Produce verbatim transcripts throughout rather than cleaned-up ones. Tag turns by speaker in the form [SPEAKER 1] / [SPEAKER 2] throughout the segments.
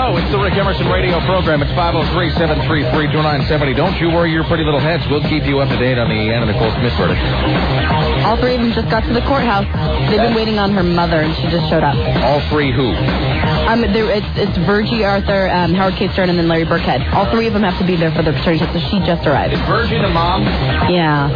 [SPEAKER 1] Hello, it's the Rick Emerson radio program. It's five oh three, seven three three, two nine seven oh. Don't you worry your pretty little heads. We'll keep you up to date on the Anna Nicole Smith verdict.
[SPEAKER 2] All three of them just got to the courthouse. They've been waiting on her mother, and she just showed up.
[SPEAKER 1] All three who?
[SPEAKER 2] Um, there, it's, it's Virgie Arthur, um, Howard K. Stern, and then Larry Burkhead. All three of them have to be there for the paternity test, so she just arrived.
[SPEAKER 1] Is Virgie the mom?
[SPEAKER 2] Yeah.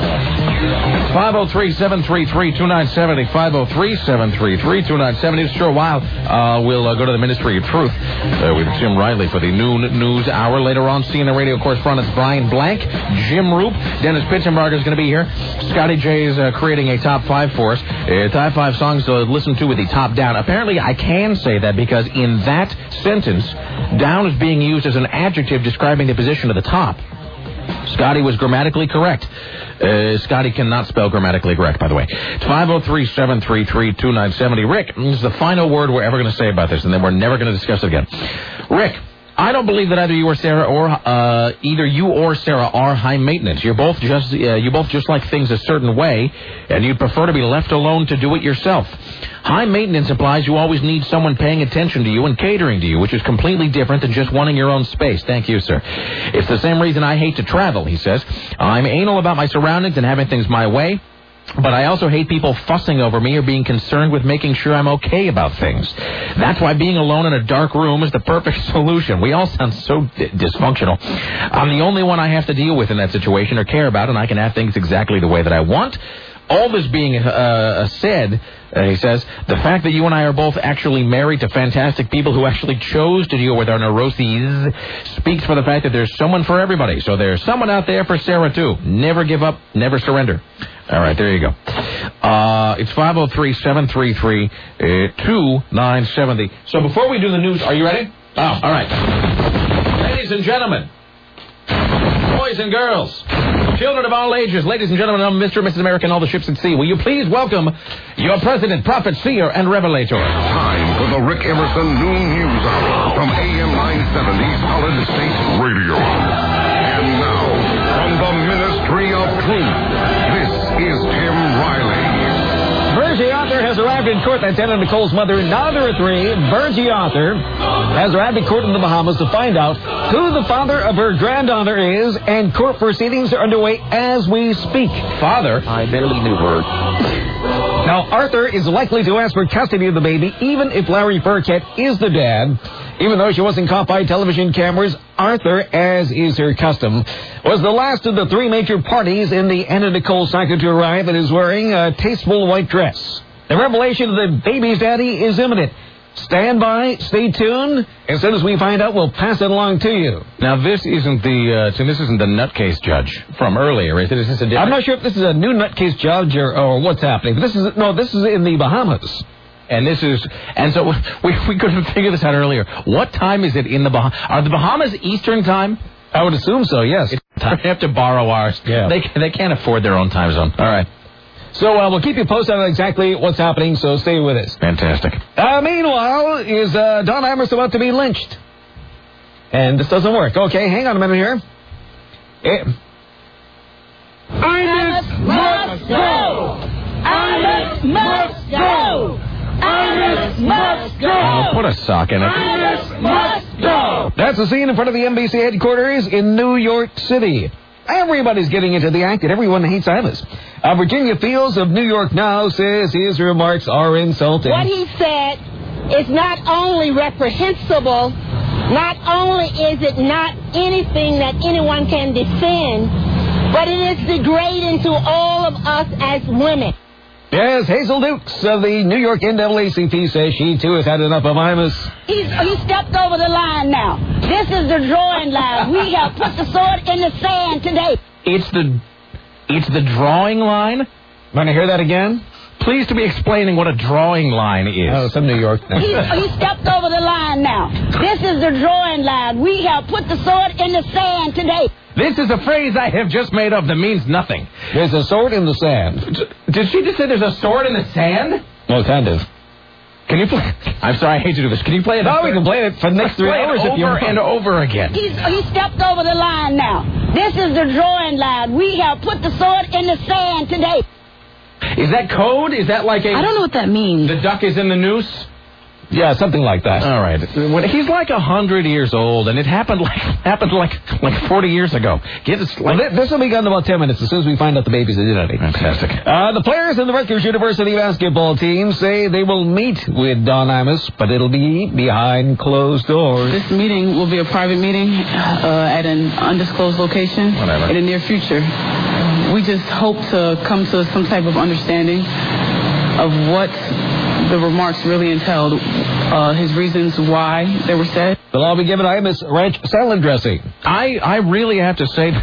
[SPEAKER 1] five oh three, seven three three, two nine seven oh. five oh three, seven three three, two nine seven oh. Sure, a while. Uh, we'll uh, go to the Ministry of Truth uh, with Jim Riley for the noon news hour. Later on, C N N radio correspondents Brian Blank, Jim Roop, Dennis Pitzenbarger is going to be here. Scotty J is uh, creating a top five for us. Uh, top five songs to listen to with the top down. Apparently, I can say that because in that sentence, down is being used as an adjective describing the position of the top. Scotty was grammatically correct. Uh, Scotty cannot spell grammatically correct, by the way. It's five oh three, seven three three, two nine seven oh. Rick, this is the final word we're ever going to say about this, and then we're never going to discuss it again. Rick, I don't believe that either you or Sarah or uh, either you or Sarah are high maintenance. You're both just uh, you both just like things a certain way, and you'd prefer to be left alone to do it yourself. High maintenance implies you always need someone paying attention to you and catering to you, which is completely different than just wanting your own space. Thank you, sir. It's the same reason I hate to travel, he says. I'm anal about my surroundings and having things my way. But I also hate people fussing over me or being concerned with making sure I'm okay about things. That's why being alone in a dark room is the perfect solution. We all sound so d- dysfunctional. I'm the only one I have to deal with in that situation or care about, and I can have things exactly the way that I want. All this being uh, said, uh, he says, the fact that you and I are both actually married to fantastic people who actually chose to deal with our neuroses speaks for the fact that there's someone for everybody. So there's someone out there for Sarah, too. Never give up, never surrender. All right, there you go. Uh, it's five oh three, seven three three, two nine seven oh. So before we do the news, are you ready? Oh, all right. Ladies and gentlemen, boys and girls, children of all ages, ladies and gentlemen, I'm Mister and Missus America and all the ships at sea. Will you please welcome your president, prophet, seer, and revelator?
[SPEAKER 3] Time for the Rick Emerson Noon News Hour from A M nine seventy Solid State Radio. And now, from the Ministry of Truth, this is Tim Riley.
[SPEAKER 4] Virgie Arthur has arrived in court. That's Anna Nicole's mother. Now there are three. Virgie Arthur has arrived in court in the Bahamas to find out who the father of her granddaughter is, and court proceedings are underway as we speak.
[SPEAKER 1] Father?
[SPEAKER 5] I barely knew her.
[SPEAKER 4] Now, Arthur is likely to ask for custody of the baby, even if Larry Burkett is the dad. Even though she wasn't caught by television cameras, Arthur, as is her custom, was the last of the three major parties in the Anna Nicole saga to arrive and is wearing a tasteful white dress. The revelation of the baby's daddy is imminent. Stand by, stay tuned. As soon as we find out, we'll pass it along to you.
[SPEAKER 1] Now, this isn't the uh, so this isn't the nutcase judge from earlier, is it? Is this a different...
[SPEAKER 4] I'm not sure if this is a new nutcase judge or, or what's happening. But this is no, this is in the Bahamas.
[SPEAKER 1] And this is, and so we we couldn't figure this out earlier. What time is it in the Bahamas? Are the Bahamas Eastern time?
[SPEAKER 4] I would assume so, yes.
[SPEAKER 1] It's, they have to borrow ours.
[SPEAKER 4] Yeah.
[SPEAKER 1] They they can't afford their own time zone. All right.
[SPEAKER 4] So uh, we'll keep you posted on exactly what's happening, so stay with us.
[SPEAKER 1] Fantastic.
[SPEAKER 4] Uh, meanwhile, is uh, Don Imus about to be lynched? And this doesn't work. Okay, hang on a minute here. It...
[SPEAKER 6] Imus must go! Imus must go! Imus must go!
[SPEAKER 1] Oh, put a sock in it.
[SPEAKER 6] Imus must go!
[SPEAKER 4] That's the scene in front of the N B C headquarters in New York City. Everybody's getting into the act, and everyone hates Imus. Uh, Virginia Fields of New York Now says his remarks are insulting.
[SPEAKER 7] What he said is not only reprehensible, not only is it not anything that anyone can defend, but it is degrading to all of us as women.
[SPEAKER 4] Yes, Hazel Dukes of the New York N double A C P says she, too, has had enough of Imus.
[SPEAKER 7] He's, he stepped over the line now. This is the drawing line. We have put the sword in the sand today.
[SPEAKER 1] It's the, it's the drawing line?
[SPEAKER 4] Want to hear that again?
[SPEAKER 1] Please to be explaining what a drawing line is.
[SPEAKER 4] Oh, some New York thing.
[SPEAKER 7] He, he stepped over the line now. This is the drawing line. We have put the sword in the sand today.
[SPEAKER 1] This is a phrase I have just made up that means nothing.
[SPEAKER 4] There's a sword in the sand.
[SPEAKER 1] Did she just say there's a sword in the sand?
[SPEAKER 4] Well, kind of.
[SPEAKER 1] Can you play? I'm sorry, I hate to do this. Can you play it?
[SPEAKER 4] No, we can play it for the next three hours if you want.
[SPEAKER 1] Over and over again.
[SPEAKER 7] He's, he stepped over the line now. This is the drawing line. We have put the sword in the sand today.
[SPEAKER 1] Is that code? Is that like a...
[SPEAKER 2] I don't know what that means.
[SPEAKER 1] The duck is in the noose?
[SPEAKER 4] Yeah, something like that.
[SPEAKER 1] All right. When he's like a hundred years old, and it happened like happened like like forty years ago. Get this. Like,
[SPEAKER 4] well, this will be gone in about ten minutes as soon as we find out the baby's identity.
[SPEAKER 1] Fantastic.
[SPEAKER 4] Uh, the players in the Rutgers University basketball team say they will meet with Don Imus, but it'll be behind closed doors.
[SPEAKER 5] This meeting will be a private meeting uh, at an undisclosed location
[SPEAKER 1] Whatever.
[SPEAKER 5] in the near future. We just hope to come to some type of understanding of what the remarks really entailed, uh, his reasons why they were said.
[SPEAKER 4] They'll all be given Imus ranch salad dressing.
[SPEAKER 1] I I really have to say,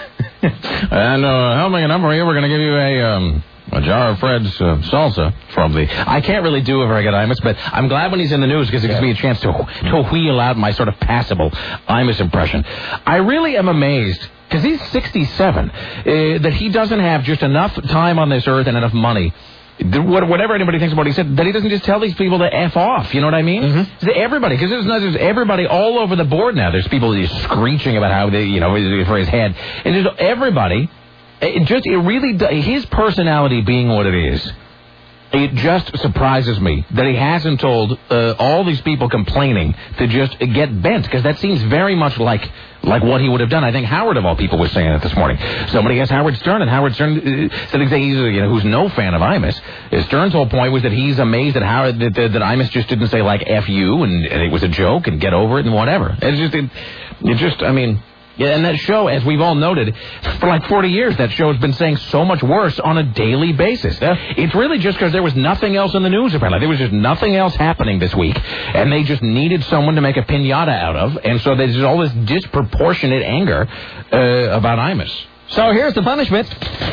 [SPEAKER 1] and uh, help me a number here. We're going to give you a um, a jar of Fred's uh, salsa from the. I can't really do a very good Imus, but I'm glad when he's in the news because it gives me a chance to to wheel out my sort of passable Imus impression. I really am amazed. Because he's sixty-seven, uh, that he doesn't have just enough time on this earth and enough money, whatever anybody thinks about what he said, that he doesn't just tell these people to F off, you know what I mean? Mm-hmm. Everybody, because there's, there's everybody all over the board now. There's people just screeching about how, they, you know, for his head. And there's everybody, it just, it really, his personality being what it is, it just surprises me that he hasn't told uh, all these people complaining to just get bent, because that seems very much like like what he would have done. I think Howard, of all people, was saying it this morning. Somebody asked Howard Stern, and Howard Stern uh, said he's, you know, who's no fan of Imus. Stern's whole point was that he's amazed at Howard that, that, that Imus just didn't say, like, F you, and, and it was a joke, and get over it, and whatever. It's just, it, it just, I mean... Yeah, and that show, as we've all noted, for like forty years, that show has been saying so much worse on a daily basis. Yeah. It's really just because there was nothing else in the news, apparently. There was just nothing else happening this week, and they just needed someone to make a piñata out of, and so there's all this disproportionate anger uh, about Imus.
[SPEAKER 4] So here's the punishment.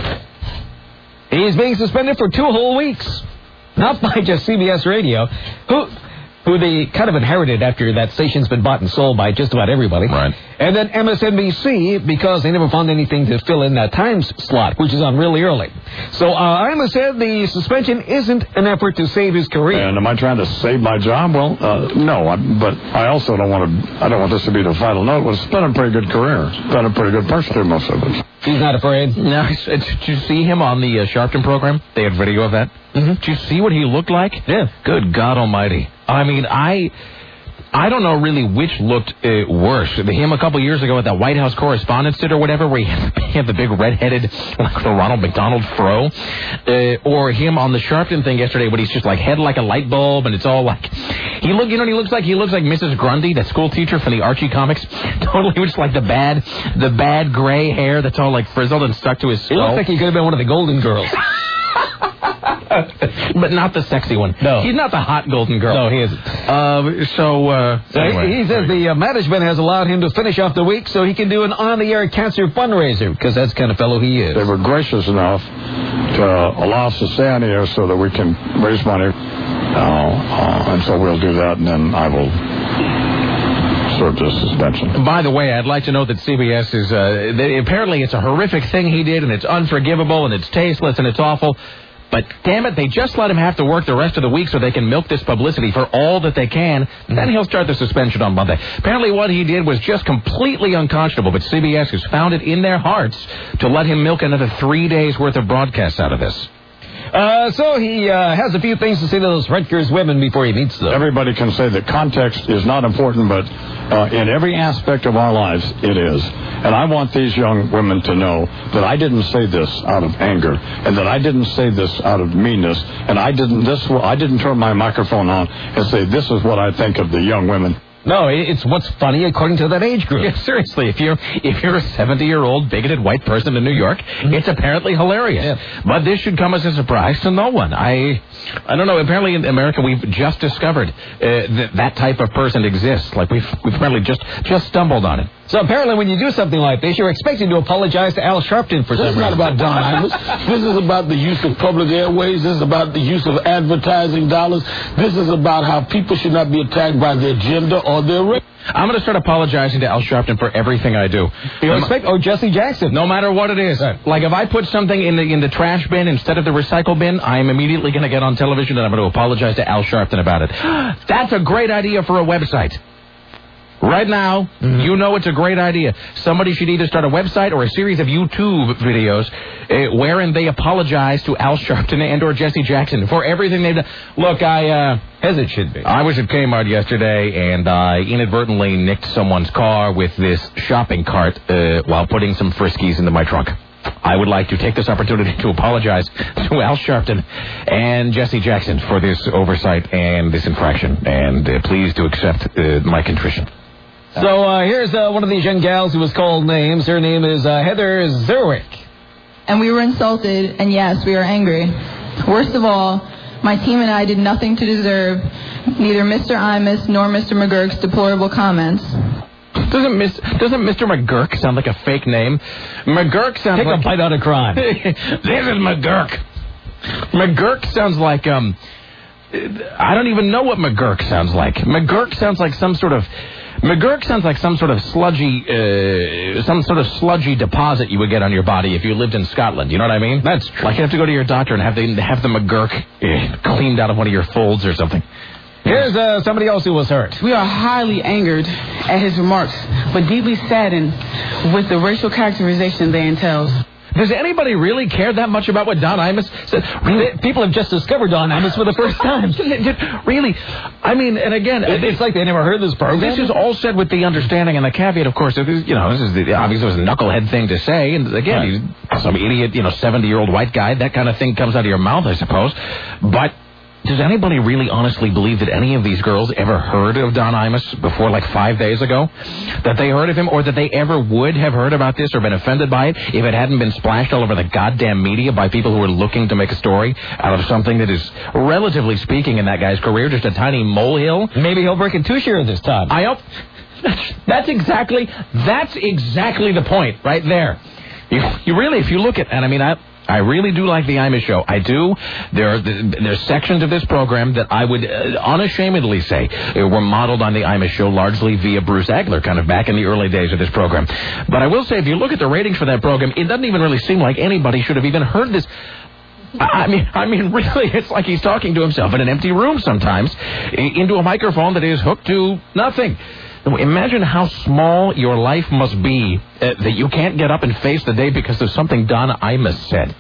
[SPEAKER 4] He's being suspended for two whole weeks. Not by just C B S Radio, who... who they kind of inherited after that station's been bought and sold by just about everybody.
[SPEAKER 1] Right.
[SPEAKER 4] And then M S N B C, because they never found anything to fill in that Times slot, which is on really early. So uh, Imus said the suspension isn't an effort to save his career.
[SPEAKER 8] And am I trying to save my job? Well, uh, no, I, but I also don't want to, I don't want this to be the final note. Well, it's been a pretty good career. It's been a pretty good person through most of it.
[SPEAKER 4] He's not afraid.
[SPEAKER 1] No, did you see him on the uh, Sharpton program? They had video of that. Mm-hmm. Did you see what he looked like?
[SPEAKER 4] Yeah.
[SPEAKER 1] Good God Almighty. I mean, I I don't know really which looked uh, worse. Him a couple years ago at that White House Correspondents' Dinner or whatever, where he had, he had the big red-headed, like the Ronald McDonald fro. Uh, or him on the Sharpton thing yesterday, when he's just like head like a light bulb, and it's all like... He look, you know what he looks like? He looks like Missus Grundy, that school teacher from the Archie comics. Totally just like the bad, the bad gray hair that's all like frizzled and stuck to his skull.
[SPEAKER 4] He looks like he could have been one of the Golden Girls.
[SPEAKER 1] But not the sexy one.
[SPEAKER 4] No.
[SPEAKER 1] He's not the hot Golden Girl.
[SPEAKER 4] No, he isn't.
[SPEAKER 1] Uh, so, uh...
[SPEAKER 4] so anyway, he, he says the uh, management has allowed him to finish off the week so he can do an on-the-air cancer fundraiser, because that's the kind of fellow he is.
[SPEAKER 8] They were gracious enough to uh, allow us to stay on the air so that we can raise money. Uh, uh, and so we'll do that, and then I will... serve this suspension.
[SPEAKER 1] By the way, I'd like to know that C B S is, uh, they, apparently it's a horrific thing he did, and it's unforgivable, and it's tasteless, and it's awful. But damn it, they just let him have to work the rest of the week so they can milk this publicity for all that they can. Then he'll start the suspension on Monday. Apparently what he did was just completely unconscionable, but C B S has found it in their hearts to let him milk another three days' worth of broadcasts out of this.
[SPEAKER 4] Uh, so he uh, has a few things to say to those Rutgers women before he meets them.
[SPEAKER 8] Everybody can say that context is not important, but uh, in every aspect of our lives, it is. And I want these young women to know that I didn't say this out of anger, and that I didn't say this out of meanness, and I didn't this I didn't turn my microphone on and say this is what I think of the young women.
[SPEAKER 4] No, it's what's funny according to that age group.
[SPEAKER 1] Yeah, seriously, if you're if you're a seventy-year-old bigoted white person in New York, mm-hmm. it's apparently hilarious. Yeah. But this should come as a surprise to no one. I I don't know. Apparently in America we've just discovered uh, that that type of person exists. Like we've we've apparently just just stumbled on it.
[SPEAKER 4] So apparently when you do something like this, you're expected to apologize to Al Sharpton for something.
[SPEAKER 9] This is not about Don Imus. This is about the use of public airways. This is about the use of advertising dollars. This is about how people should not be attacked by their gender or their race.
[SPEAKER 1] I'm going to start apologizing to Al Sharpton for everything I do.
[SPEAKER 4] You expect, or Jesse Jackson.
[SPEAKER 1] No matter what it is. Right. Like if I put something in the in the trash bin instead of the recycle bin, I'm immediately going to get on television and I'm going to apologize to Al Sharpton about it. That's a great idea for a website. Right now, mm-hmm. you know it's a great idea. Somebody should either start a website or a series of YouTube videos uh, wherein they apologize to Al Sharpton and or Jesse Jackson for everything they've done. Look, I... Uh,
[SPEAKER 4] As it should be.
[SPEAKER 1] I was at Kmart yesterday, and I inadvertently nicked someone's car with this shopping cart uh, while putting some Friskies into my trunk. I would like to take this opportunity to apologize to Al Sharpton and Jesse Jackson for this oversight and this infraction, and uh, please to accept uh, my contrition.
[SPEAKER 4] So uh, here's uh, one of these young gals who was called names. Her name is uh, Heather Zerwick.
[SPEAKER 10] And we were insulted, and yes, we are angry. Worst of all, my team and I did nothing to deserve neither Mister Imus nor Mister McGurk's deplorable comments.
[SPEAKER 1] Doesn't Miss doesn't Mister McGurk sound like a fake name? McGurk sounds
[SPEAKER 4] Take
[SPEAKER 1] like...
[SPEAKER 4] Take a bite out of crime.
[SPEAKER 1] This is McGurk. McGurk sounds like, um... I don't even know what McGurk sounds like. McGurk sounds like some sort of... McGurk sounds like some sort of sludgy, uh, some sort of sludgy deposit you would get on your body if you lived in Scotland. You know what I mean?
[SPEAKER 4] That's true.
[SPEAKER 1] Like you have to go to your doctor and have the have the McGurk uh, cleaned out of one of your folds or something.
[SPEAKER 4] Here's uh, somebody else who was hurt.
[SPEAKER 5] We are highly angered at his remarks, but deeply saddened with the racial characterization they entails.
[SPEAKER 1] Does anybody really care that much about what Don Imus said?
[SPEAKER 4] Really? People have just discovered Don Imus for the first time.
[SPEAKER 1] Really? I mean, and again...
[SPEAKER 4] It's like they never heard this program.
[SPEAKER 1] This is all said with the understanding and the caveat, of course, that this, you know, this is the, obviously it was a knucklehead thing to say. And again, right. he's some idiot, you know, seventy-year-old white guy. That kind of thing comes out of your mouth, I suppose. But... does anybody really honestly believe that any of these girls ever heard of Don Imus before like five days ago? That they heard of him or that they ever would have heard about this or been offended by it if it hadn't been splashed all over the goddamn media by people who were looking to make a story out of something that is, relatively speaking, in that guy's career, just a tiny molehill?
[SPEAKER 4] Maybe he'll break a two-share this time.
[SPEAKER 1] I hope. That's, that's exactly, that's exactly the point right there. You, you really, if you look at, and I mean, I... I really do like the Imus show. I do. There are there's sections of this program that I would uh, unashamedly say uh, were modeled on the Imus show, largely via Bruce Agler, kind of back in the early days of this program. But I will say, if you look at the ratings for that program, it doesn't even really seem like anybody should have even heard this. I mean, I mean, really, it's like he's talking to himself in an empty room sometimes, into a microphone that is hooked to nothing. Imagine how small your life must be uh, that you can't get up and face the day because of something Don Imus said.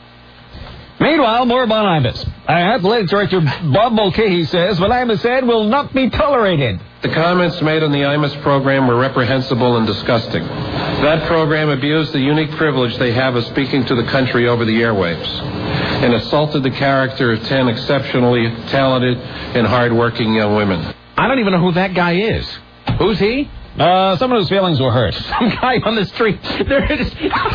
[SPEAKER 4] Meanwhile, more about Imus. Athletic director Bob Mulcahy says what Imus said will not be tolerated.
[SPEAKER 11] The comments made on the Imus program were reprehensible and disgusting. That program abused the unique privilege they have of speaking to the country over the airwaves and assaulted the character of ten exceptionally talented and hard-working young women.
[SPEAKER 1] I don't even know who that guy is. Who's he?
[SPEAKER 4] Uh, someone whose feelings were hurt.
[SPEAKER 1] Some guy on the street. There it is.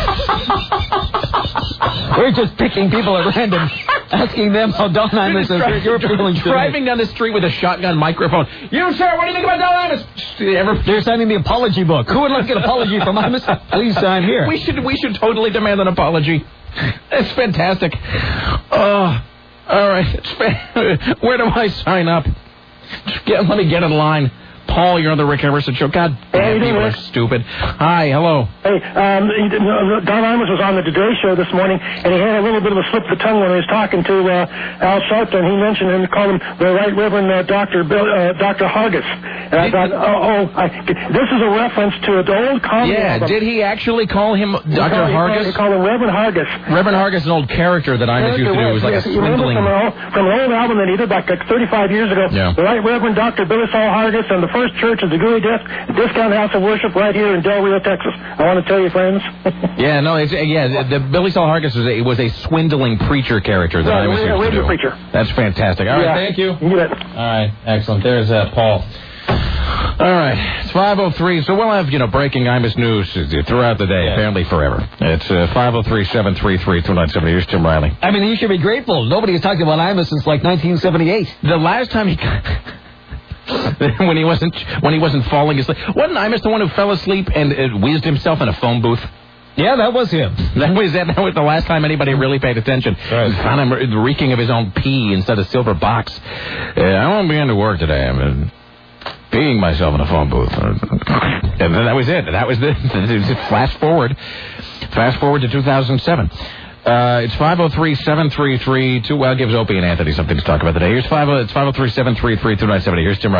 [SPEAKER 4] We're just picking people at random, asking them how Don Imus is hurt your feelings.
[SPEAKER 1] Driving down the street with a shotgun microphone. You, sir, what do you think about Don Imus?
[SPEAKER 4] They're signing the apology book. Who would like an apology from Imus? Please sign here.
[SPEAKER 1] We should, we should totally demand an apology. That's fantastic. Oh, all right. It's fa- Where do I sign up? Just get, let me get in line. Paul, you're on the Rick Emerson Show. God damn, people are stupid. Hi, hello.
[SPEAKER 12] Hey, um, Don Imus was on the Today Show this morning, and he had a little bit of a slip of the tongue when he was talking to uh, Al Sharpton. He mentioned him, called him the Right Reverend uh, Doctor Bill, uh, Doctor Hargis. And I thought, oh, oh I, this is a reference to an old comedy
[SPEAKER 1] Yeah,
[SPEAKER 12] album.
[SPEAKER 1] Did he actually call him Doctor
[SPEAKER 12] He called,
[SPEAKER 1] Hargis?
[SPEAKER 12] He called him Reverend Hargis.
[SPEAKER 1] Reverend Hargis, an old character that Imus used to do. It was like
[SPEAKER 12] yes,
[SPEAKER 1] a swindling...
[SPEAKER 12] From an, old, from an old album that he did like, like thirty-five years ago.
[SPEAKER 1] Yeah.
[SPEAKER 12] The Right Reverend Doctor Billy Saul Hargis and the First Church of the Gooey Disc, Discount House of Worship right here in Del Rio, Texas. I want to tell you, friends.
[SPEAKER 1] yeah, no, it's, yeah, the, the Billy Saul Hargis was a, was a swindling preacher character that
[SPEAKER 12] yeah,
[SPEAKER 1] I was
[SPEAKER 12] yeah,
[SPEAKER 1] used to do.
[SPEAKER 12] Preacher.
[SPEAKER 1] That's fantastic. All right,
[SPEAKER 12] yeah.
[SPEAKER 1] thank you.
[SPEAKER 12] You bet.
[SPEAKER 1] All right, excellent. There's uh, Paul. All right, it's five oh three, so we'll have, you know, breaking Imus news throughout the day, yeah. apparently forever. It's uh, five oh three, seven three three, two nine seven zero. Here's Tim Riley.
[SPEAKER 4] I mean, you should be grateful. Nobody has talked about Imus since, like, nineteen seventy-eight.
[SPEAKER 1] The last time he... when he wasn't when he wasn't falling asleep. Wasn't Imus the one who fell asleep and uh, whizzed himself in a phone booth?
[SPEAKER 4] Yeah, that was him.
[SPEAKER 1] That was that, that was the last time anybody really paid attention. Right. Found him reeking of his own pee instead of silver box. Uh, I won't be into work today. I'm uh, peeing myself in a phone booth. And then that was it. That was the, the flash forward. Fast forward to two thousand seven. Uh, it's five oh three, seven three three, two, well, gives Opie and Anthony something to talk about today. Here's five oh, it's five oh three, seven three three, two nine seven zero. Here's Tim Riley.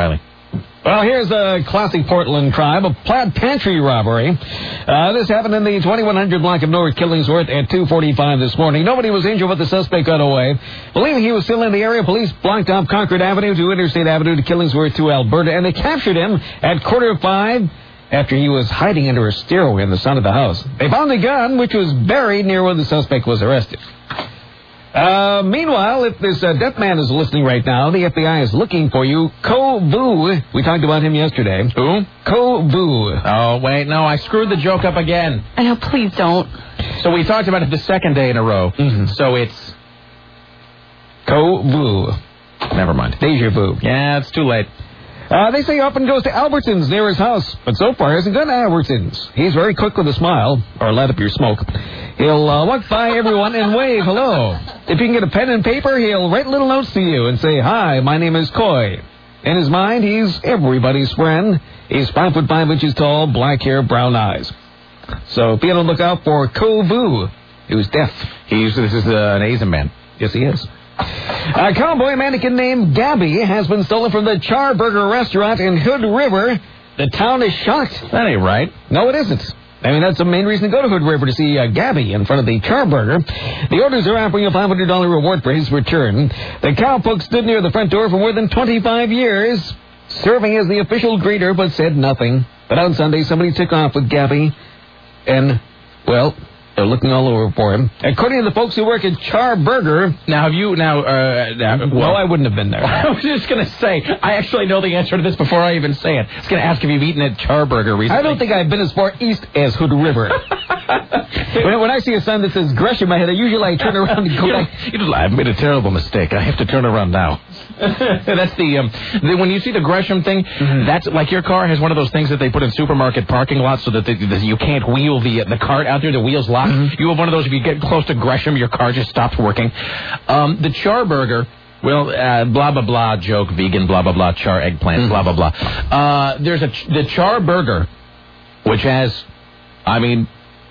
[SPEAKER 4] Well, here's a classic Portland crime, a Plaid Pantry robbery. Uh, this happened in the twenty-one hundred block of North Killingsworth at two forty-five this morning. Nobody was injured, but the suspect got away. Believing he was still in the area, police blocked off Concord Avenue to Interstate Avenue to Killingsworth to Alberta, and they captured him at quarter to five after he was hiding under a stairway in the front of the house. They found the gun, which was buried near where the suspect was arrested. Uh, meanwhile, if this uh, deaf man is listening right now, the F B I is looking for you. Ko Vu. We talked about him yesterday.
[SPEAKER 1] Who?
[SPEAKER 4] Ko Vu.
[SPEAKER 1] Oh, wait, no, I screwed the joke up again.
[SPEAKER 2] I know, please don't.
[SPEAKER 1] So we talked about it the second day in a row.
[SPEAKER 4] Mm-hmm.
[SPEAKER 1] So it's...
[SPEAKER 4] Ko Vu.
[SPEAKER 1] Never mind.
[SPEAKER 4] Deja vu.
[SPEAKER 1] Yeah, it's too late.
[SPEAKER 4] Uh, they say he often goes to Albertsons near his house, but so far hasn't gone to Albertsons. He's very quick with a smile, or let up your smoke. He'll uh, walk by everyone and wave hello. If you can get a pen and paper, he'll write little notes to you and say, "Hi, my name is Coy." In his mind, he's everybody's friend. He's five foot five inches tall, black hair, brown eyes. So be on the lookout for Ko Vu, who's deaf.
[SPEAKER 1] He's this is uh, an Asian man.
[SPEAKER 4] Yes, he is. A cowboy mannequin named Gabby has been stolen from the Charburger restaurant in Hood River. The town is shocked.
[SPEAKER 1] That ain't right.
[SPEAKER 4] No, it isn't. I mean, that's the main reason to go to Hood River, to see uh, Gabby in front of the Charburger. The owners are offering a five hundred dollars reward for his return. The cowpoke stood near the front door for more than twenty-five years, serving as the official greeter, but said nothing. But on Sunday, somebody took off with Gabby, and, well... they're looking all over for him. According to the folks who work at Charburger...
[SPEAKER 1] Now, have you... Now, uh... Now, well,
[SPEAKER 4] well, I wouldn't have been there.
[SPEAKER 1] I was just going to say, I actually know the answer to this before I even say it. I was going to ask if you've eaten at Charburger recently.
[SPEAKER 4] I don't think I've been as far east as Hood River. when, when I see a sign that says Gresham ahead, I usually I turn around and go
[SPEAKER 1] you
[SPEAKER 4] back.
[SPEAKER 1] Know, you know, I've made a terrible mistake. I have to turn around now. That's the, um, the... When you see the Gresham thing, mm-hmm. that's like your car has one of those things that they put in supermarket parking lots so that, they, that you can't wheel the, the cart out there, the wheels locked. Mm-hmm. You have one of those, if you get close to Gresham, your car just stops working. Um, the Charburger, well, uh, blah, blah, blah, joke, vegan, blah, blah, blah, char, eggplant, mm-hmm. blah, blah, blah. Uh, there's a, the Charburger, which has, I mean...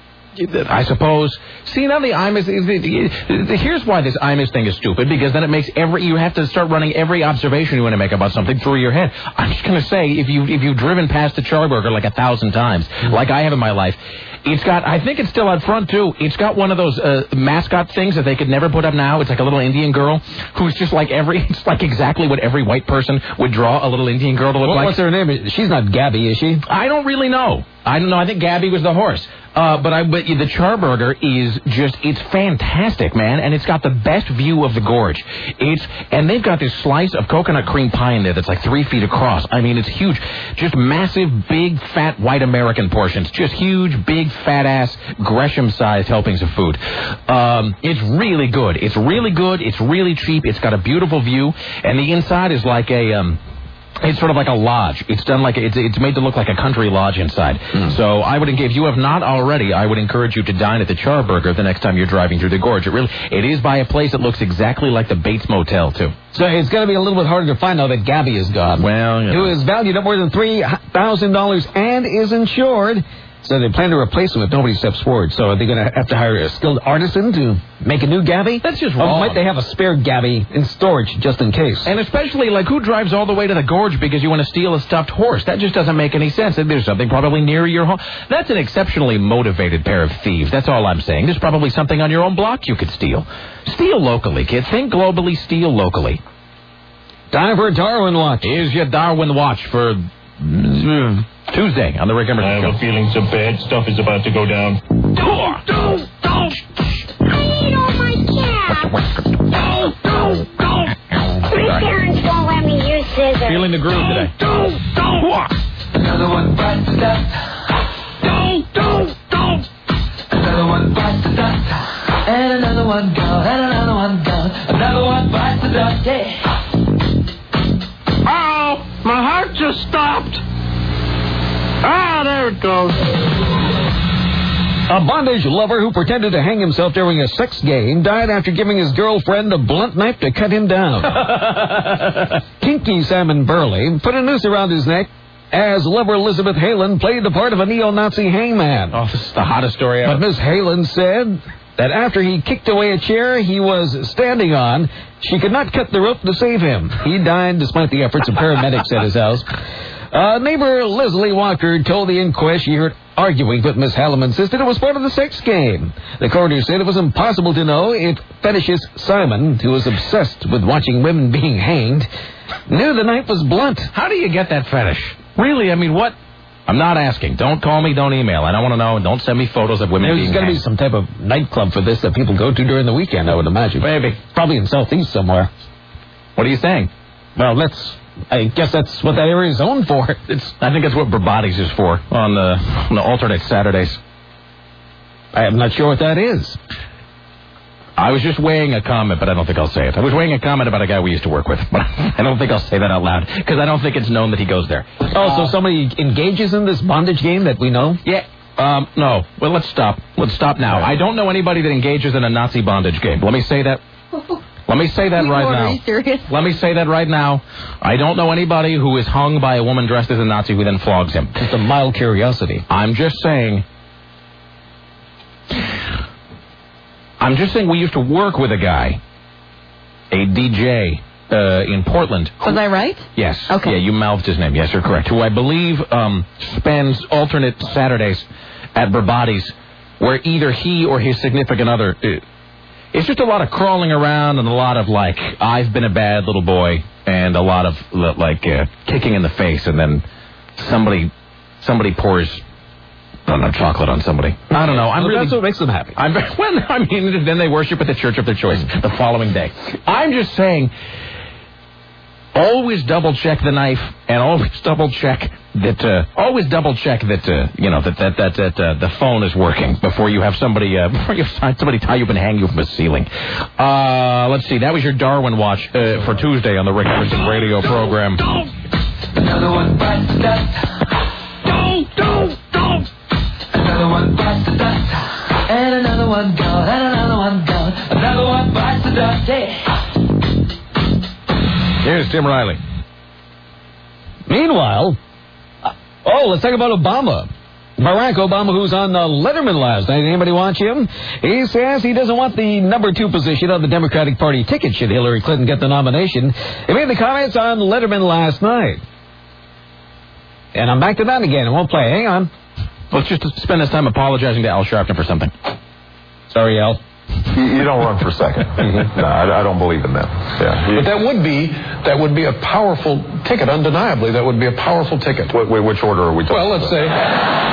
[SPEAKER 1] I suppose. See, now the I M S... Here's why this I M S thing is stupid, because then it makes every... You have to start running every observation you want to make about something through your head. I'm just going to say, if, you, if you've driven past the Charburger like a thousand times, mm-hmm. like I have in my life, it's got... I think it's still out front, too. It's got one of those uh, mascot things that they could never put up now. It's like a little Indian girl who's just like every... It's like exactly what every white person would draw a little Indian girl to look
[SPEAKER 4] what,
[SPEAKER 1] like.
[SPEAKER 4] What's her name? She's not Gabby, is she?
[SPEAKER 1] I don't really know. I don't know. I think Gabby was the horse. Uh, but I bet you the Charburger is just, it's fantastic, man. And it's got the best view of the gorge. It's, and they've got this slice of coconut cream pie in there that's like three feet across. I mean, it's huge. Just massive, big, fat, white American portions. Just huge, big, fat-ass, Gresham-sized helpings of food. Um, it's really good. It's really good. It's really cheap. It's got a beautiful view. And the inside is like a... Um, It's sort of like a lodge. It's done like a, it's it's made to look like a country lodge inside. Mm. So I would, if you have not already, I would encourage you to dine at the Charburger the next time you're driving through the gorge. It really, it is by a place that looks exactly like the Bates Motel too.
[SPEAKER 4] So it's going to be a little bit harder to find now that Gabby is gone.
[SPEAKER 1] Well, you know.
[SPEAKER 4] Who is valued at more than three thousand dollars and is insured. So they plan to replace him if nobody steps forward. So are they going to have to hire a skilled artisan to make a new Gabby?
[SPEAKER 1] That's just
[SPEAKER 4] or
[SPEAKER 1] wrong.
[SPEAKER 4] Might they have a spare Gabby in storage just in case?
[SPEAKER 1] And especially, like, who drives all the way to the gorge because you want to steal a stuffed horse? That just doesn't make any sense. There's something probably near your home. That's an exceptionally motivated pair of thieves. That's all I'm saying. There's probably something on your own block you could steal. Steal locally, kid. Think globally, steal locally.
[SPEAKER 4] Time for Darwin Watch.
[SPEAKER 1] Here's your Darwin Watch for... Tuesday on the Rick Emerson
[SPEAKER 13] I have
[SPEAKER 1] Show.
[SPEAKER 13] a feeling some bad stuff is about to go down.
[SPEAKER 6] Don't, don't, don't. I ate all my cat. Don't, don't, don't. My parents won't let me use scissors.
[SPEAKER 1] Feeling the groove today.
[SPEAKER 6] Don't, don't.
[SPEAKER 14] Another one bites the dust.
[SPEAKER 6] Don't, don't, don't.
[SPEAKER 14] Another one bites the dust. And another one gone. And another one gone. Another one bites the dust. Yeah.
[SPEAKER 6] Oh, my heart just stopped. Ah, there it goes.
[SPEAKER 4] A bondage lover who pretended to hang himself during a sex game died after giving his girlfriend a blunt knife to cut him down. Kinky Salmon Burley put a noose around his neck as lover Elizabeth Halen played the part of a neo-Nazi hangman.
[SPEAKER 1] Oh, this is the hottest story ever.
[SPEAKER 4] But Miss Halen said that after he kicked away a chair he was standing on, she could not cut the rope to save him. He died despite the efforts of paramedics at his house. Uh, neighbor Leslie Walker told the inquest she heard arguing with Miss Hallam, insisted it was part of the sex game. The coroner said it was impossible to know if fetishist Simon, who was obsessed with watching women being hanged, knew the knife was blunt.
[SPEAKER 1] How do you get that fetish? Really, I mean, what? I'm not asking. Don't call me, don't email. I don't want to know. Don't send me photos of women
[SPEAKER 4] There's
[SPEAKER 1] being
[SPEAKER 4] got to
[SPEAKER 1] hanged.
[SPEAKER 4] be some type of nightclub for this that people go to during the weekend, I would imagine.
[SPEAKER 1] Maybe.
[SPEAKER 4] Probably in Southeast somewhere.
[SPEAKER 1] What are you saying?
[SPEAKER 4] Well, that's... I guess that's what that area is zoned for.
[SPEAKER 1] It's. I think that's what Brabati's is for on the, on the alternate Saturdays.
[SPEAKER 4] I am not sure what that is.
[SPEAKER 1] I was just weighing a comment, but I don't think I'll say it. I was weighing a comment about a guy we used to work with, but I don't think I'll say that out loud, because I don't think it's known that he goes there.
[SPEAKER 4] Oh, uh, so somebody engages in this bondage game that we know?
[SPEAKER 1] Yeah. Um, no. Well, let's stop. Let's stop now. I don't know anybody that engages in a Nazi bondage game. Let me say that. Let me say that right now.
[SPEAKER 2] Are you serious?
[SPEAKER 1] Let me say that right now. I don't know anybody who is hung by a woman dressed as a Nazi who then flogs him.
[SPEAKER 4] Just a mild curiosity.
[SPEAKER 1] I'm just saying... I'm just saying we used to work with a guy, a D J, uh, in Portland.
[SPEAKER 2] Was I right?
[SPEAKER 1] Yes.
[SPEAKER 2] Okay.
[SPEAKER 1] Yeah, you mouthed his name. Yes, you're correct. Who I believe um, spends alternate Saturdays at Brabati's, where either he or his significant other... Uh, It's just a lot of crawling around and a lot of, like, I've been a bad little boy, and a lot of, like, uh, kicking in the face, and then somebody somebody pours, I don't know, chocolate on somebody. I don't know. I'm
[SPEAKER 4] well,
[SPEAKER 1] really,
[SPEAKER 4] that's what makes them happy.
[SPEAKER 1] I'm, well, I mean, then they worship at the church of their choice the following day. I'm just saying, always double-check the knife, and always double-check that, uh, always double-check that, uh, you know, that that that, that uh, the phone is working before you have somebody, uh, before you have somebody tie you up and hang you from a ceiling. Uh, let's see, that was your Darwin watch uh, for Tuesday on the Rick Emerson radio program.
[SPEAKER 14] Another one bites the dust. Don't, don't, don't. Another one bites the dust. And another one gone, and another one gone. Another one bites the dust. Yeah.
[SPEAKER 1] Here's Tim Riley.
[SPEAKER 4] Meanwhile, uh, oh, let's talk about Obama. Barack Obama, who's on uh, Letterman last night. Anybody watch him? He says he doesn't want the number two position on the Democratic Party ticket should Hillary Clinton get the nomination. He made the comments on Letterman last night. And I'm back to that again. It won't play. Hang on.
[SPEAKER 1] Let's just spend this time apologizing to Al Sharpton for something.
[SPEAKER 4] Sorry, Al.
[SPEAKER 15] You, you don't run for second. No, I, I don't believe in that. Yeah.
[SPEAKER 16] But that would be that would be a powerful ticket, undeniably. That would be a powerful ticket.
[SPEAKER 15] Wait, wait, which order are we talking
[SPEAKER 16] Well, let's
[SPEAKER 15] about?
[SPEAKER 16] say...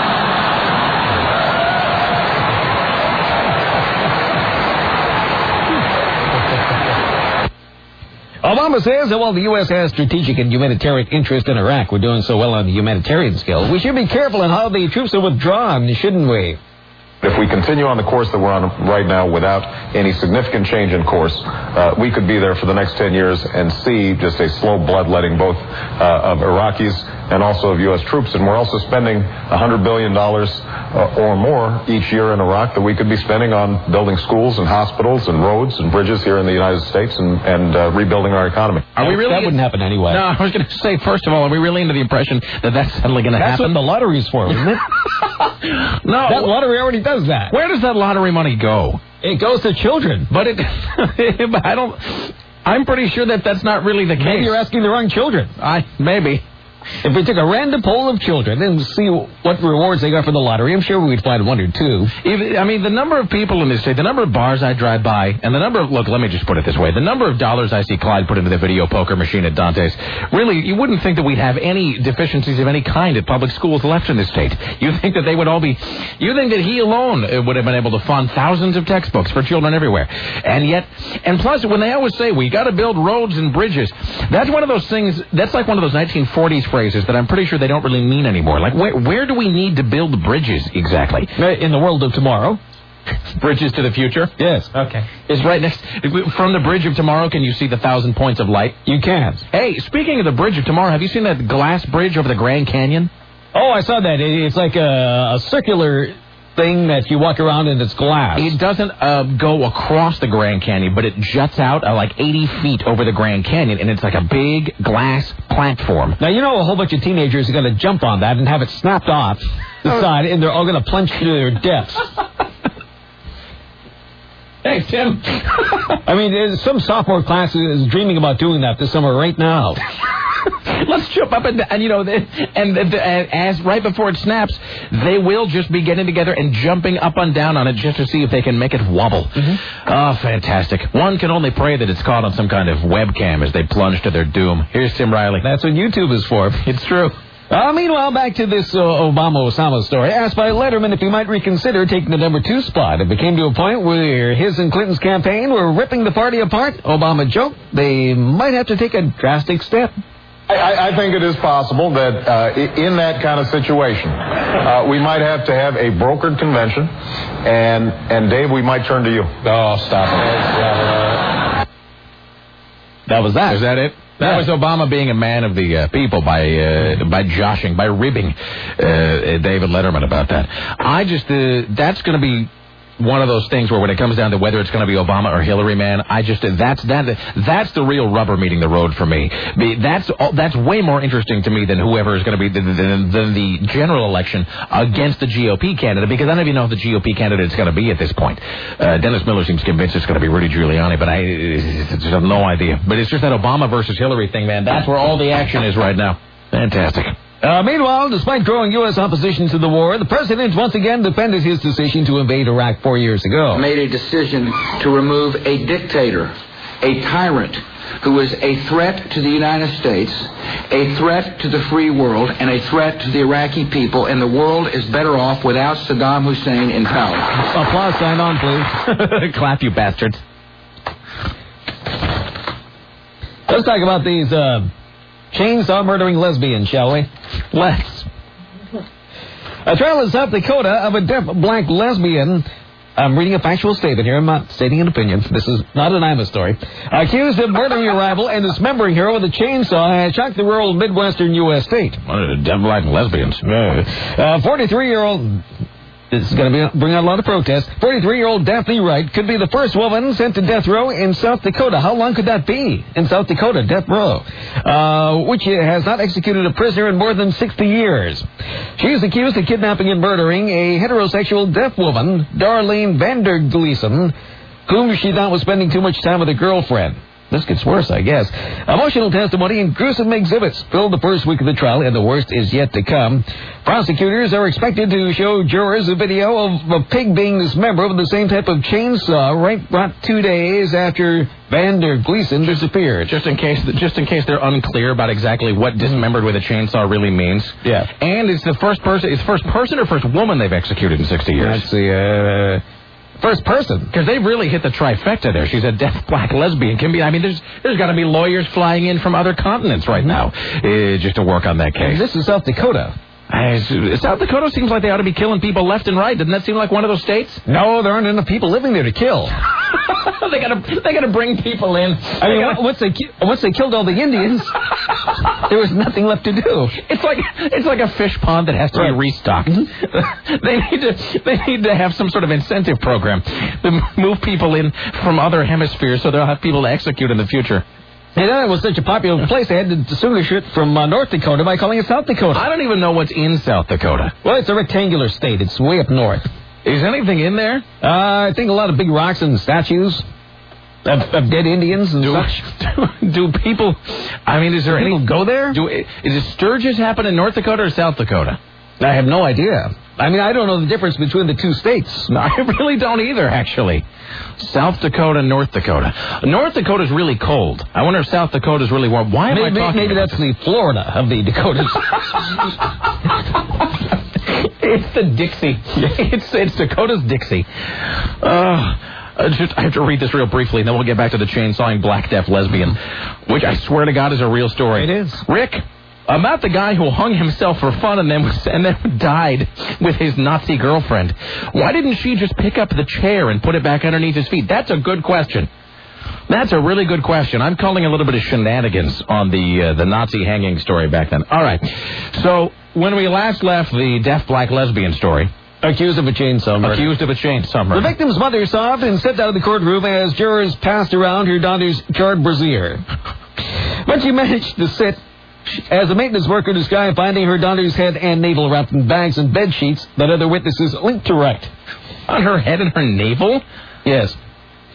[SPEAKER 4] Obama says that while the U S has strategic and humanitarian interest in Iraq, we're doing so well on the humanitarian scale, we should be careful in how the troops are withdrawn, shouldn't we?
[SPEAKER 15] If we continue on the course that we're on right now without any significant change in course, uh, we could be there for the next ten years and see just a slow bloodletting both uh, of Iraqis and also of U S troops. And we're also spending one hundred billion dollars uh, or more each year in Iraq that we could be spending on building schools and hospitals and roads and bridges here in the United States and, and uh, rebuilding our economy.
[SPEAKER 1] Are we really?
[SPEAKER 4] That wouldn't happen anyway.
[SPEAKER 1] No, I was going to say, first of all, are we really into the impression that that's suddenly going to happen?
[SPEAKER 4] That's what the lottery's for, isn't it?
[SPEAKER 1] No.
[SPEAKER 4] That lottery already does that.
[SPEAKER 1] Where does that lottery money go?
[SPEAKER 4] It goes to children.
[SPEAKER 1] But it, I don't, I'm pretty sure that that's not really the case.
[SPEAKER 4] Maybe you're asking the wrong children.
[SPEAKER 1] I, maybe.
[SPEAKER 4] If we took a random poll of children and see what rewards they got for the lottery, I'm sure we'd find one or two.
[SPEAKER 1] If, I mean, the number of people in this state, the number of bars I drive by, and the number of, look, let me just put it this way, the number of dollars I see Clyde put into the video poker machine at Dante's, really, you wouldn't think that we'd have any deficiencies of any kind at public schools left in this state. You think that they would all be, you think that he alone would have been able to fund thousands of textbooks for children everywhere. And yet, and plus, when they always say, we got to build roads and bridges, that's one of those things, that's like one of those nineteen forties phrases that I'm pretty sure they don't really mean anymore. Like, where, where do we need to build bridges exactly?
[SPEAKER 4] In the world of tomorrow.
[SPEAKER 1] Bridges to the future?
[SPEAKER 4] Yes.
[SPEAKER 1] Okay. It's right next. From the bridge of tomorrow, can you see the thousand points of light?
[SPEAKER 4] You can.
[SPEAKER 1] Hey, speaking of the bridge of tomorrow, have you seen that glass bridge over the Grand Canyon?
[SPEAKER 4] Oh, I saw that. It's like a, a circular thing that you walk around and it's glass.
[SPEAKER 1] It doesn't uh, go across the Grand Canyon, but it juts out uh, like eighty feet over the Grand Canyon, and it's like a big glass platform.
[SPEAKER 4] Now, you know a whole bunch of teenagers are going to jump on that and have it snapped off the side, and they're all going to plunge through their depths.
[SPEAKER 1] Thanks, Tim.
[SPEAKER 4] I mean, there's some sophomore class is dreaming about doing that this summer right now.
[SPEAKER 1] Let's jump up and, and you know, and, and, and as right before it snaps, they will just be getting together and jumping up and down on it just to see if they can make it wobble. Mm-hmm. Oh, fantastic. One can only pray that it's caught on some kind of webcam as they plunge to their doom. Here's Tim Riley.
[SPEAKER 4] That's what YouTube is for.
[SPEAKER 1] It's true.
[SPEAKER 4] Uh, meanwhile, back to this uh, Obama-Osama story. Asked by Letterman if he might reconsider taking the number two spot. If it came to a point where his and Clinton's campaign were ripping the party apart, Obama joked they might have to take a drastic step.
[SPEAKER 15] I, I think it is possible that uh, in that kind of situation, uh, we might have to have a brokered convention, and, and Dave, we might turn to you.
[SPEAKER 1] Oh, stop it.
[SPEAKER 4] That was that.
[SPEAKER 1] Is that it? That yeah. was Obama being a man of the uh, people by uh, by joshing, by ribbing uh, David Letterman about that. I just, uh, that's going to be one of those things where when it comes down to whether it's going to be Obama or Hillary, man, I just, that's that that's the real rubber meeting the road for me. That's that's way more interesting to me than whoever is going to be, than, than, than the general election against the G O P candidate, because I don't even know if the G O P candidate is going to be at this point. Uh, Dennis Miller seems convinced it's going to be Rudy Giuliani, but I, I just have no idea. But it's just that Obama versus Hillary thing, man. That's where all the action is right now. Fantastic.
[SPEAKER 4] Uh, meanwhile, despite growing U S opposition to the war, the president once again defended his decision to invade Iraq four years ago.
[SPEAKER 17] Made a decision to remove a dictator, a tyrant, who is a threat to the United States, a threat to the free world, and a threat to the Iraqi people, and the world is better off without Saddam Hussein in power.
[SPEAKER 4] Applause sign on, please.
[SPEAKER 1] Clap, you bastards.
[SPEAKER 4] Let's talk about these uh, chainsaw murdering lesbians, shall we? Let's. A trial in South Dakota of a deaf black lesbian. I'm reading a factual statement here. I'm not stating an opinion. This is not an Ima story. Accused of murdering a rival and dismembering her with a chainsaw has shocked the rural Midwestern U S state.
[SPEAKER 1] What are the deaf black lesbians?
[SPEAKER 4] Uh, forty-three-year-old... This is going to be, bring out a lot of protests. forty-three-year-old Daphne Wright could be the first woman sent to death row in South Dakota. How long could that be in South Dakota, death row? Uh, which has not executed a prisoner in more than sixty years. She is accused of kidnapping and murdering a heterosexual deaf woman, Darlene Vander Gleason, whom she thought was spending too much time with a girlfriend. This gets worse, I guess. Emotional testimony and gruesome exhibits filled the first week of the trial, and the worst is yet to come. Prosecutors are expected to show jurors a video of a pig being dismembered with the same type of chainsaw right brought two days after Vander Gleason disappeared.
[SPEAKER 1] Just in case, just in case they're unclear about exactly what dismembered with a chainsaw really means.
[SPEAKER 4] Yeah.
[SPEAKER 1] And it's the first person, it's first person or first woman they've executed in sixty years.
[SPEAKER 4] That's the. Uh, First person.
[SPEAKER 1] Because they've really hit the trifecta there. She's a deaf black lesbian. Can be. I mean, there's there's got to be lawyers flying in from other continents right now uh, just to work on that case.
[SPEAKER 4] And this is South Dakota.
[SPEAKER 1] Uh, South Dakota seems like they ought to be killing people left and right. Doesn't that seem like one of those states?
[SPEAKER 4] No, there aren't enough people living there to kill.
[SPEAKER 1] they gotta they gotta bring people in.
[SPEAKER 4] I mean, gotta... once they once they killed all the Indians, there was nothing left to do.
[SPEAKER 1] It's like it's like a fish pond that has to right. be restocked. they need to they need to have some sort of incentive program to move people in from other hemispheres so they'll have people to execute in the future.
[SPEAKER 4] And then it was such a popular place, they had to distinguish it from uh, North Dakota by calling it South Dakota.
[SPEAKER 1] I don't even know what's in South Dakota.
[SPEAKER 4] Well, it's a rectangular state. It's way up north.
[SPEAKER 1] Is anything in there?
[SPEAKER 4] Uh, I think a lot of big rocks and statues of, of dead Indians and
[SPEAKER 1] do,
[SPEAKER 4] such.
[SPEAKER 1] Do, do people... I mean, is there
[SPEAKER 4] do
[SPEAKER 1] any...
[SPEAKER 4] people go there?
[SPEAKER 1] Do, is it Sturgis happen in North Dakota or South Dakota?
[SPEAKER 4] I have no idea. I mean, I don't know the difference between the two states.
[SPEAKER 1] No, I really don't either, actually. South Dakota, North Dakota. North Dakota's really cold. I wonder if South Dakota's really warm. Why am
[SPEAKER 4] maybe,
[SPEAKER 1] I talking
[SPEAKER 4] Maybe
[SPEAKER 1] about
[SPEAKER 4] that's
[SPEAKER 1] this?
[SPEAKER 4] the Florida of the Dakotas.
[SPEAKER 1] It's the Dixie. It's, it's Dakota's Dixie. Uh... Uh, just, I have to read this real briefly, and then we'll get back to the chainsawing black deaf lesbian, which I swear to God is a real story.
[SPEAKER 4] It is.
[SPEAKER 1] Rick, about the guy who hung himself for fun and then was, and then died with his Nazi girlfriend. Why didn't she just pick up the chair and put it back underneath his feet? That's a good question. That's a really good question. I'm calling a little bit of shenanigans on the uh, the Nazi hanging story back then. All right. So when we last left the deaf black lesbian story.
[SPEAKER 4] Accused of a chainsaw murder.
[SPEAKER 1] Accused of a chainsaw murder.
[SPEAKER 4] The victim's mother sobbed and stepped out of the courtroom as jurors passed around her daughter's charred brassiere. But she managed to sit as a maintenance worker described finding her daughter's head and navel wrapped in bags and bed sheets that other witnesses linked to Wright.
[SPEAKER 1] On her head and her navel?
[SPEAKER 4] Yes.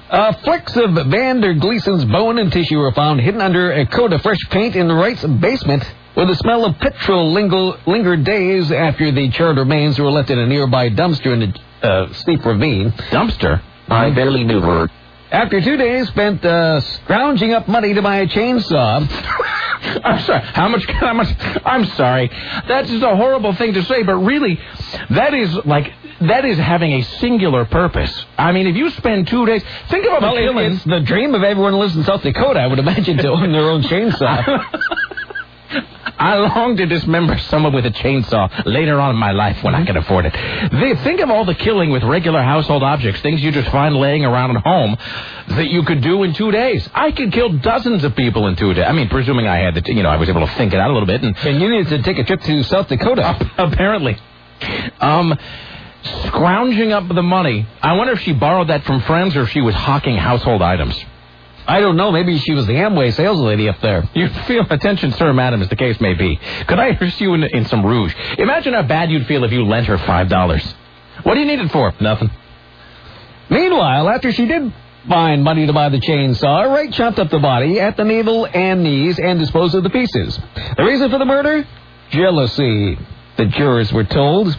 [SPEAKER 4] Uh, flecks of Vander Gleason's bone and tissue were found hidden under a coat of fresh paint in Wright's basement, where the smell of petrol lingo- lingered days after the charred remains were left in a nearby dumpster in a uh, steep ravine.
[SPEAKER 1] Dumpster?
[SPEAKER 4] I barely knew her. After two days spent uh, scrounging up money to buy a chainsaw.
[SPEAKER 1] I'm sorry. How much? How much? I'm sorry. That's just a horrible thing to say, but really, that is like that is having a singular purpose. I mean, if you spend two days, think about
[SPEAKER 4] well,
[SPEAKER 1] the killing.
[SPEAKER 4] It's the dream of everyone who lives in South Dakota, I would imagine, to own their own chainsaw.
[SPEAKER 1] I long to dismember someone with a chainsaw later on in my life when I can afford it. They, think of all the killing with regular household objects, things you just find laying around at home that you could do in two days. I could kill dozens of people in two days. I mean, presuming I had the, you know, I was able to think it out a little bit. And,
[SPEAKER 4] and you needed to take a trip to South Dakota.
[SPEAKER 1] Uh, apparently. Um, scrounging up the money. I wonder if she borrowed that from friends or if she was hawking household items.
[SPEAKER 4] I don't know. Maybe she was the Amway sales lady up there.
[SPEAKER 1] You feel, attention, sir, madam, as the case may be. Could I interest you in, in some rouge? Imagine how bad you'd feel if you lent her five dollars. What do you need it for? Nothing.
[SPEAKER 4] Meanwhile, after she did find money to buy the chainsaw, Wright chopped up the body at the navel and knees and disposed of the pieces. The reason for the murder? Jealousy, the jurors were told.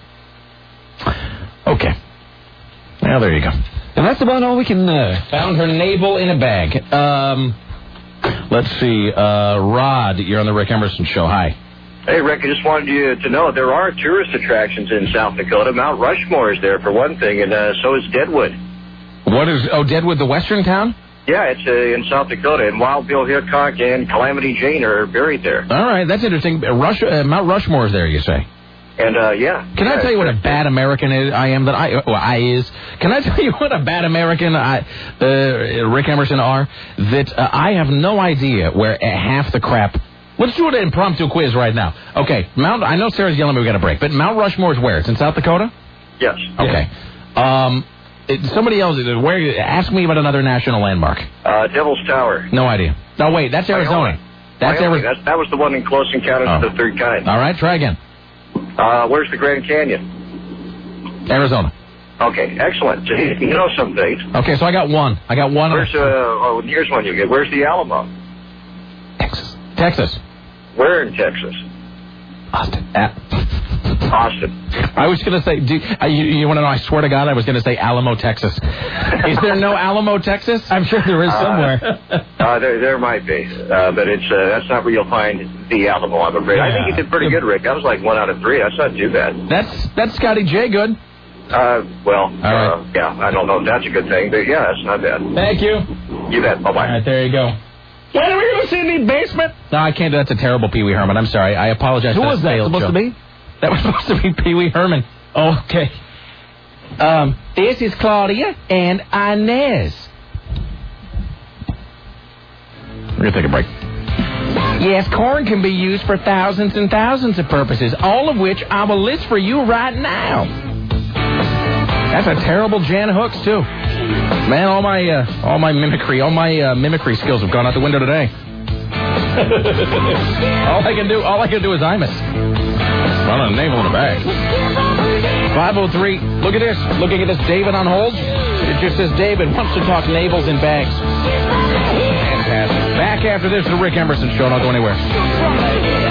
[SPEAKER 1] Okay. Well, there you go.
[SPEAKER 4] And that's about all we can... Uh...
[SPEAKER 1] Found her navel in a bag. Um, let's see. Uh, Rod, you're on the Rick Emerson Show. Hi.
[SPEAKER 18] Hey, Rick, I just wanted you to know there are tourist attractions in South Dakota. Mount Rushmore is there, for one thing, and uh, so is Deadwood.
[SPEAKER 1] What is... Oh, Deadwood, the western town?
[SPEAKER 18] Yeah, it's uh, in South Dakota, and Wild Bill Hickok and Calamity Jane are buried there.
[SPEAKER 1] All right, that's interesting. Rush, uh, Mount Rushmore is there, you say?
[SPEAKER 18] And, uh, yeah.
[SPEAKER 1] Can
[SPEAKER 18] yeah,
[SPEAKER 1] I tell you what a bad American is, I am that I, well, I is? Can I tell you what a bad American I, uh, Rick Emerson are? That uh, I have no idea where uh, half the crap... Let's do an impromptu quiz right now. Okay, Mount. I know Sarah's yelling we got a break, but Mount Rushmore is where? It's in South Dakota?
[SPEAKER 18] Yes.
[SPEAKER 1] Okay. Um, it, somebody else, where? Ask me about another national landmark.
[SPEAKER 18] Uh, Devil's Tower.
[SPEAKER 1] No idea. No, wait, that's Arizona. That's
[SPEAKER 18] Arizona. That, that was the one in Close Encounters
[SPEAKER 1] oh.
[SPEAKER 18] of the Third Kind.
[SPEAKER 1] All right, try again.
[SPEAKER 18] Uh, where's the Grand Canyon?
[SPEAKER 1] Arizona.
[SPEAKER 18] Okay, excellent. You know some things.
[SPEAKER 1] Okay, so I got one. I got one.
[SPEAKER 18] Where's, uh, oh, here's one you get. Where's the Alamo?
[SPEAKER 1] Texas. Texas.
[SPEAKER 18] Where in Texas?
[SPEAKER 1] Austin. At-
[SPEAKER 18] Austin.
[SPEAKER 1] I was going to say, do, uh, you, you want to know, I swear to God, I was going to say Alamo, Texas. Is there no Alamo, Texas?
[SPEAKER 4] I'm sure there is somewhere.
[SPEAKER 18] Uh, uh, there, there might be, uh, but it's uh, that's not where you'll find the Alamo, I'm afraid. Yeah. I think you did pretty good, Rick. That was like one out of three. That's not too bad.
[SPEAKER 1] That's that's Scotty J good.
[SPEAKER 18] Uh, well,
[SPEAKER 1] All right.
[SPEAKER 18] uh, yeah, I don't know if that's a good thing, but yeah, that's not bad.
[SPEAKER 1] Thank you.
[SPEAKER 18] You bet. Bye-bye.
[SPEAKER 1] All right, there you go. When are we going to see the basement? No, I can't do that. That's a terrible Pee Wee Herman. I'm sorry. I apologize.
[SPEAKER 4] Who
[SPEAKER 1] for
[SPEAKER 4] was that supposed
[SPEAKER 1] joke.
[SPEAKER 4] to be?
[SPEAKER 1] That was supposed to be Pee Wee Herman.
[SPEAKER 4] Oh, okay.
[SPEAKER 1] Um, this is Claudia and Inez. We're going to take a break. Yes, corn can be used for thousands and thousands of purposes, all of which I will list for you right now. That's a terrible Jan Hooks, too. Man, all my uh, all my mimicry, all my uh, mimicry skills have gone out the window today. all I can do, all I can do is Imus. Run a navel in a bag. five oh three. Look at this. Looking at this David on hold. It just says David wants to talk navels in bags. Fantastic. Back after this, the Rick Emerson Show. Don't go anywhere.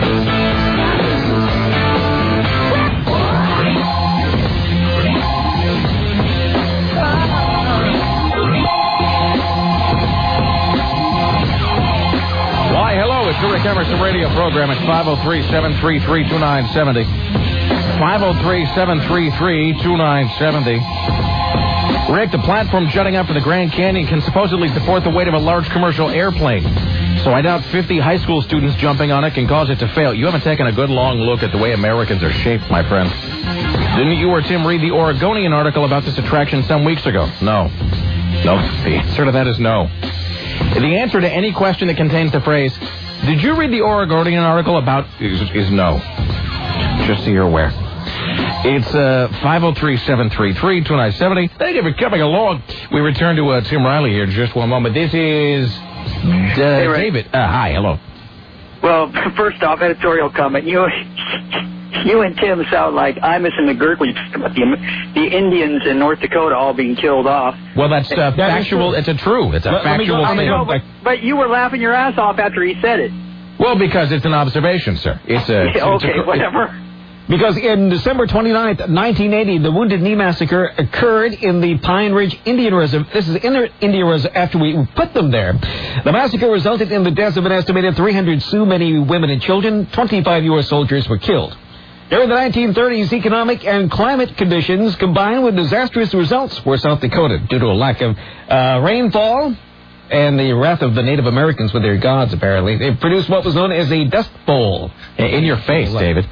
[SPEAKER 1] Why, hello. It's the Rick Emerson radio program. It's five oh three, seven three three, two nine seven oh. five oh three, seven three three, two nine seven oh. Rick, the platform jutting up to the Grand Canyon can supposedly support the weight of a large commercial airplane. So I doubt fifty high school students jumping on it can cause it to fail. You haven't taken a good long look at the way Americans are shaped, my friend. Didn't you or Tim read the Oregonian article about this attraction some weeks ago? No. No. The answer to that is no. The answer to any question that contains the phrase, did you read the Oregonian article about, is, is no. Just so you're aware. It's uh, five oh three, seven three three, two nine seven oh. Thank you for coming along. We return to uh, Tim Riley here in just one moment. This is uh, hey, David. Uh, hi, hello.
[SPEAKER 19] Well, first off, editorial comment. You You and Tim sound like Imus and McGurk when you talk about the, the Indians in North Dakota all being killed off.
[SPEAKER 1] Well, that's uh, factual. It's a true. It's a
[SPEAKER 19] Let- let me
[SPEAKER 1] factual
[SPEAKER 19] go- I mean, no,
[SPEAKER 1] statement.
[SPEAKER 19] but, but you were laughing your ass off after he said it.
[SPEAKER 1] Well, because it's an observation, sir. It's a. It's,
[SPEAKER 19] okay,
[SPEAKER 1] it's a,
[SPEAKER 19] whatever.
[SPEAKER 4] Because in December twenty-ninth, nineteen eighty, the Wounded Knee Massacre occurred in the Pine Ridge Indian Reserve. This is in the Indian Reserve after we put them there. The massacre resulted in the deaths of an estimated three hundred Sioux, many women and children. twenty-five U S soldiers were killed. During the nineteen thirties, economic and climate conditions combined with disastrous results for South Dakota due to a lack of uh, rainfall and the wrath of the Native Americans with their gods, apparently. They produced what was known as a Dust Bowl.
[SPEAKER 1] In your face, David.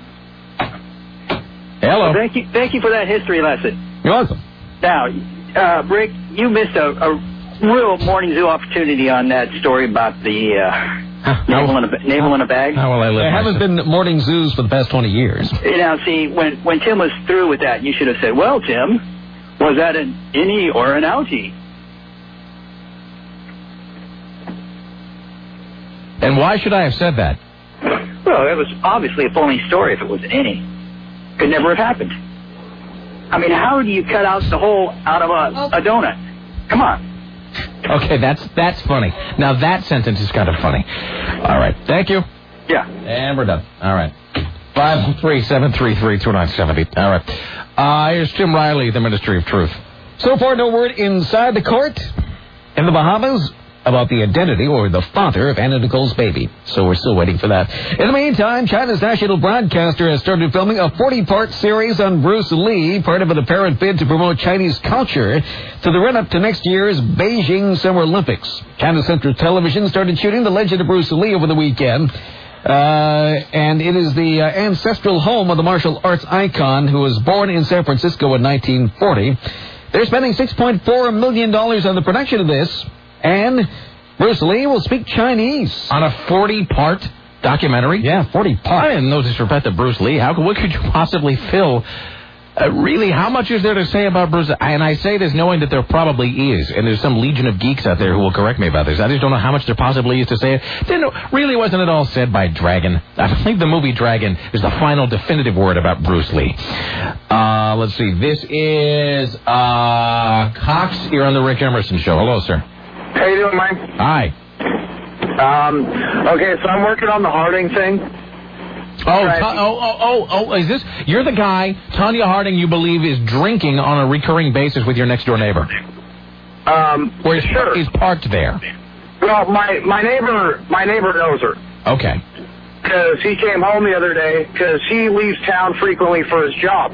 [SPEAKER 1] Hello.
[SPEAKER 19] Well, thank you, thank you for that history lesson.
[SPEAKER 4] You're welcome.
[SPEAKER 19] Now, uh, Rick, you missed a, a real morning zoo opportunity on that story about the uh, navel, in a, navel in a bag.
[SPEAKER 1] How will I live?
[SPEAKER 4] There haven't been morning zoos for the past twenty years.
[SPEAKER 19] You know, see, when, when Tim was through with that, you should have said, well, Tim, was that an innie or an outie?
[SPEAKER 1] And why should I have said that?
[SPEAKER 19] Well, it was obviously a phony story if it was an innie. Could never have happened. I mean, how do you cut out the hole out of a, a donut? Come on.
[SPEAKER 1] Okay, that's that's funny. Now that sentence is kind of funny. All right, thank you.
[SPEAKER 19] Yeah.
[SPEAKER 1] And we're done. All right. five three seven three three two nine seven zero. All right. Uh, here's Tim Riley, the Ministry of Truth.
[SPEAKER 4] So far, no word inside the court in the Bahamas about the identity or the father of Anna Nicole's baby. So we're still waiting for that. In the meantime, China's national broadcaster has started filming a forty-part series on Bruce Lee, part of an apparent bid to promote Chinese culture to the run-up to next year's Beijing Summer Olympics. China Central Television started shooting The Legend of Bruce Lee over the weekend. Uh, and it is the uh, ancestral home of the martial arts icon who was born in San Francisco in nineteen forty. They're spending six point four million dollars on the production of this. And Bruce Lee will speak Chinese.
[SPEAKER 1] On a forty-part documentary?
[SPEAKER 4] Yeah, forty parts.
[SPEAKER 1] I didn't know disrespect to Bruce Lee. How What could you possibly fill? Uh, really, how much is there to say about Bruce Lee? And I say this knowing that there probably is. And there's some legion of geeks out there who will correct me about this. I just don't know how much there possibly is to say. Didn't, really wasn't it all said by Dragon? I believe the movie Dragon is the final definitive word about Bruce Lee. Uh, let's see. This is uh, Cox here on the Rick Emerson Show. Hello, sir.
[SPEAKER 20] How you doing, Mike?
[SPEAKER 1] Hi.
[SPEAKER 20] Um, okay, so I'm working on the Harding thing.
[SPEAKER 1] Oh, right. oh, oh, oh, oh, is this, you're the guy, Tanya Harding, you believe is drinking on a recurring basis with your next door neighbor?
[SPEAKER 20] Um,
[SPEAKER 1] Or is,
[SPEAKER 20] sure.
[SPEAKER 1] is parked there?
[SPEAKER 20] Well, my, my neighbor, my neighbor knows her.
[SPEAKER 1] Okay.
[SPEAKER 20] Because he came home the other day, because he leaves town frequently for his job.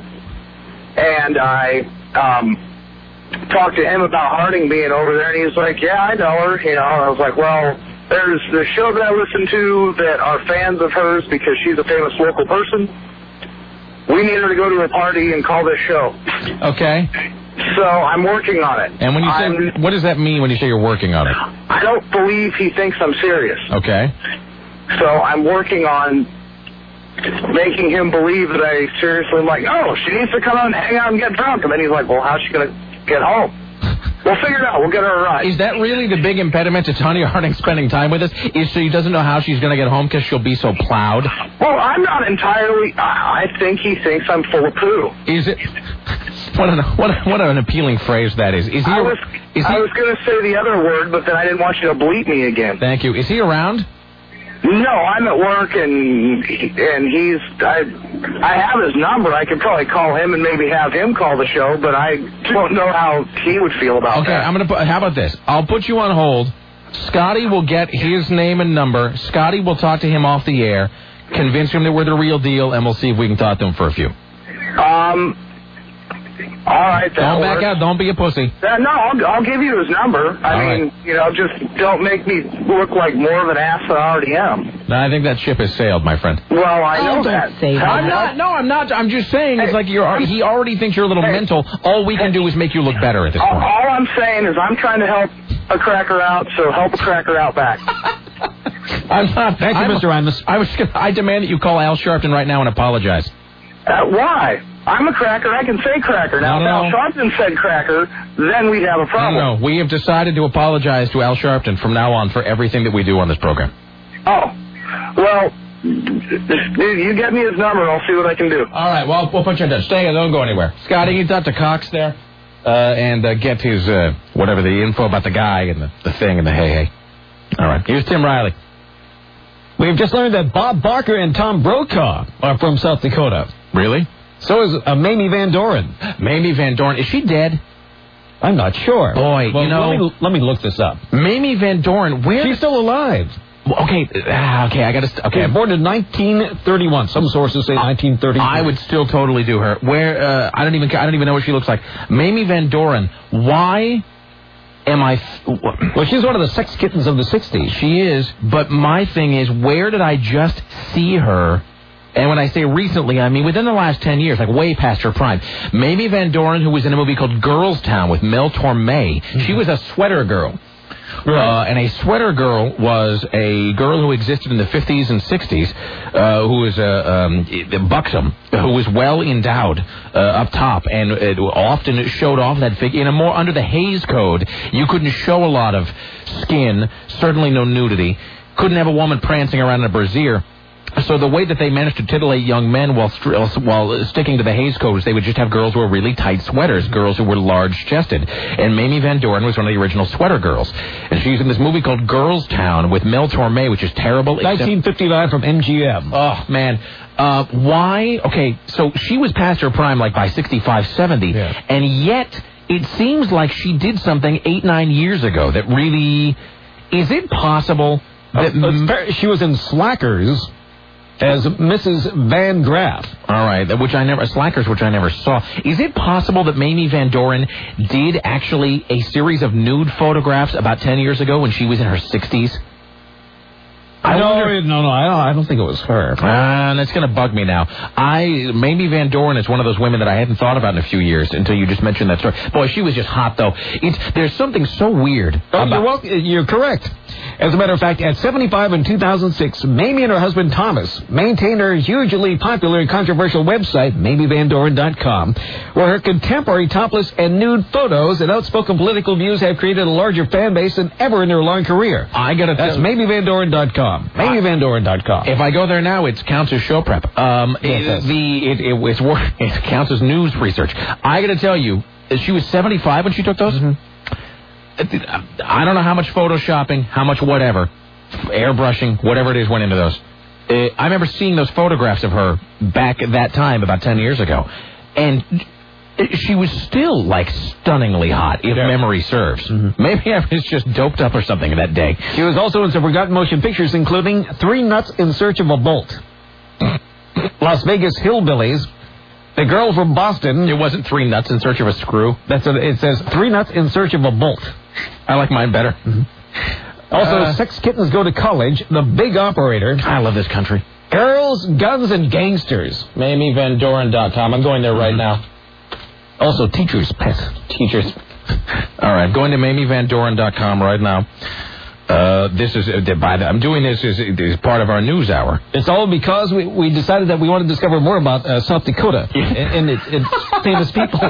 [SPEAKER 20] And I, um... talked to him about Harding being over there, and he was like, yeah, I know her. You know, I was like, well, there's the show that I listen to that are fans of hers because she's a famous local person. We need her to go to a party and call this show.
[SPEAKER 1] Okay.
[SPEAKER 20] So I'm working on it.
[SPEAKER 1] And when you say,
[SPEAKER 20] I'm,
[SPEAKER 1] what does that mean when you say you're working on it?
[SPEAKER 20] I don't believe he thinks I'm serious.
[SPEAKER 1] Okay.
[SPEAKER 20] So I'm working on making him believe that I seriously am like, oh, she needs to come out and hang out and get drunk. And then he's like, well, how's she going to get home? We'll figure it out. We'll get her a ride.
[SPEAKER 1] Is that really the big impediment to Tanya Harding spending time with us? Is she doesn't know how she's going to get home because she'll be so plowed?
[SPEAKER 20] Well, I'm not entirely... I think he thinks I'm full of poo.
[SPEAKER 1] Is it... What an, what, what an appealing phrase that is. Is he...
[SPEAKER 20] I was,
[SPEAKER 1] is he,
[SPEAKER 20] I was going to say the other word, but then I didn't want you to bleep me again.
[SPEAKER 1] Thank you. Is he around?
[SPEAKER 20] No, I'm at work, and and he's... I, I have his number. I could probably call him and maybe have him call the show, but I don't know how he would feel about
[SPEAKER 1] okay,
[SPEAKER 20] that.
[SPEAKER 1] Okay, I'm going to put... How about this? I'll put you on hold. Scotty will get his name and number. Scotty will talk to him off the air, convince him that we're the real deal, and we'll see if we can talk to him for a few.
[SPEAKER 20] Um... All right, that
[SPEAKER 1] Don't back
[SPEAKER 20] works.
[SPEAKER 1] out. Don't be a pussy.
[SPEAKER 20] Uh, no, I'll, I'll give you his number. I
[SPEAKER 1] All
[SPEAKER 20] mean,
[SPEAKER 1] right.
[SPEAKER 20] you know, just don't make me look like more of an ass than I already am.
[SPEAKER 1] No, I think that ship has sailed, my friend.
[SPEAKER 20] Well, I
[SPEAKER 2] Oh,
[SPEAKER 20] know
[SPEAKER 2] don't
[SPEAKER 20] that.
[SPEAKER 2] say that.
[SPEAKER 1] I'm not. No, I'm not. I'm just saying. It's
[SPEAKER 20] Hey,
[SPEAKER 1] like you're. He already thinks you're a little
[SPEAKER 20] hey,
[SPEAKER 1] mental. All we can do is make you look better at this
[SPEAKER 20] All,
[SPEAKER 1] point.
[SPEAKER 20] all I'm saying is I'm trying to help a cracker out, so help a cracker out back.
[SPEAKER 1] I'm not.
[SPEAKER 4] Thank you,
[SPEAKER 1] I'm,
[SPEAKER 4] Mister Imus.
[SPEAKER 1] I was. Gonna, I demand that you call Al Sharpton right now and apologize.
[SPEAKER 20] Uh, why? I'm a cracker. I can say cracker. Now,
[SPEAKER 1] No, no,
[SPEAKER 20] if
[SPEAKER 1] no.
[SPEAKER 20] Al Sharpton said cracker, then we'd have a problem.
[SPEAKER 1] No, no. We have decided to apologize to Al Sharpton from now on for everything that we do on this program.
[SPEAKER 20] Oh. Well, Dude, you get me his number, and I'll see what I can do.
[SPEAKER 1] All right, well, we'll put you in touch. Stay here. Don't go anywhere. Scotty, you talk to Cox there uh, and uh, get his, uh, whatever, the info about the guy and the, the thing and the hey, hey. All right, here's Tim Riley.
[SPEAKER 4] We've just learned that Bob Barker and Tom Brokaw are from South Dakota.
[SPEAKER 1] Really?
[SPEAKER 4] So is uh, Mamie Van Doren.
[SPEAKER 1] Mamie Van Doren. Is she dead?
[SPEAKER 4] I'm not sure.
[SPEAKER 1] Boy,
[SPEAKER 4] well,
[SPEAKER 1] you know...
[SPEAKER 4] Let me, let me look this up.
[SPEAKER 1] Mamie Van Doren, where...
[SPEAKER 4] She's still alive.
[SPEAKER 1] Okay, uh, okay, I gotta... St- okay,
[SPEAKER 4] she was born in nineteen thirty-one. Some sources say nineteen thirty-one.
[SPEAKER 1] I would still totally do her. Where, uh, I don't even I don't even know what she looks like. Mamie Van Doren, why... Am I... Th-
[SPEAKER 4] well, she's one of the sex kittens of the sixties.
[SPEAKER 1] She is, but my thing is, where did I just see her? And when I say recently, I mean within the last ten years, like way past her prime. Mamie Van Doren, who was in a movie called Girls Town with Mel Torme, mm-hmm. she was a sweater girl. Right. Uh, and a sweater girl was a girl who existed in the fifties and sixties, uh, who was uh, um, buxom, who was well endowed uh, up top, and it often showed off that figure. In a more under the Hays Code, you couldn't show a lot of skin, certainly no nudity. Couldn't have a woman prancing around in a brassiere. So the way that they managed to titillate young men while while sticking to the Hays Code was they would just have girls who were really tight sweaters, girls who were large-chested. And Mamie Van Doren was one of the original sweater girls. And she's in this movie called Girls Town with Mel Torme, which is terrible.
[SPEAKER 4] nineteen fifty-nine from M G M.
[SPEAKER 1] Oh, man. Uh, why? Okay, so she was past her prime like by sixty-five, seventy. Yeah. And yet it seems like she did something eight, nine years ago that really... Is it possible that...
[SPEAKER 4] Uh, she was in Slackers... as Missus Van Graff.
[SPEAKER 1] All right, which I never, Slackers, which I never saw. Is it possible that Mamie Van Doren did actually a series of nude photographs about ten years ago when she was in her sixties?
[SPEAKER 4] I no, wonder, no, no, I don't, I don't think it was her.
[SPEAKER 1] Uh, that's going to bug me now. I Mamie Van Doren is one of those women that I hadn't thought about in a few years until you just mentioned that story. Boy, she was just hot, though. It's There's something so weird.
[SPEAKER 4] Oh,
[SPEAKER 1] about...
[SPEAKER 4] you're, well, you're correct. As a matter of fact, at seventy-five in two thousand six, Mamie and her husband Thomas maintained her hugely popular and controversial website, Mamie Van Doren dot com, where her contemporary topless and nude photos and outspoken political views have created a larger fan base than ever in their long career.
[SPEAKER 1] I gotta
[SPEAKER 4] That's
[SPEAKER 1] tell...
[SPEAKER 4] Mamie Van Doren dot com. Mamie Van Doren dot com.
[SPEAKER 1] If I go there now, it counts as show prep. Um,
[SPEAKER 4] yes,
[SPEAKER 1] it, the it, it, it's work, it counts as news research. I got to tell you, she was seventy-five when she took those. Mm-hmm. I don't know how much photoshopping, how much whatever, airbrushing, whatever it is went into those. Uh, I remember seeing those photographs of her back at that time, about ten years ago, and she was still, like, stunningly hot, if yeah. memory serves. Mm-hmm. Maybe I was just doped up or something that day.
[SPEAKER 4] She was also in some forgotten motion pictures, including Three Nuts in Search of a Bolt, Las Vegas Hillbillies, The Girl from Boston.
[SPEAKER 1] It wasn't Three Nuts in Search of a Screw.
[SPEAKER 4] That's what it says, Three Nuts in Search of a Bolt.
[SPEAKER 1] I like mine better.
[SPEAKER 4] Mm-hmm. Also, uh, Sex Kittens Go to College, The Big Operator.
[SPEAKER 1] I love this country.
[SPEAKER 4] Girls, Guns, and Gangsters.
[SPEAKER 1] Mamie Van Doren dot com. I'm going there right now.
[SPEAKER 4] Also, Teacher's Pet.
[SPEAKER 1] Teachers. All right, going to Mamie Van Doren dot com right now. Uh, this is, uh, by the, I'm doing this as, as part of our news hour.
[SPEAKER 4] It's all because we, we decided that we want to discover more about uh, South Dakota and, and its, its famous people.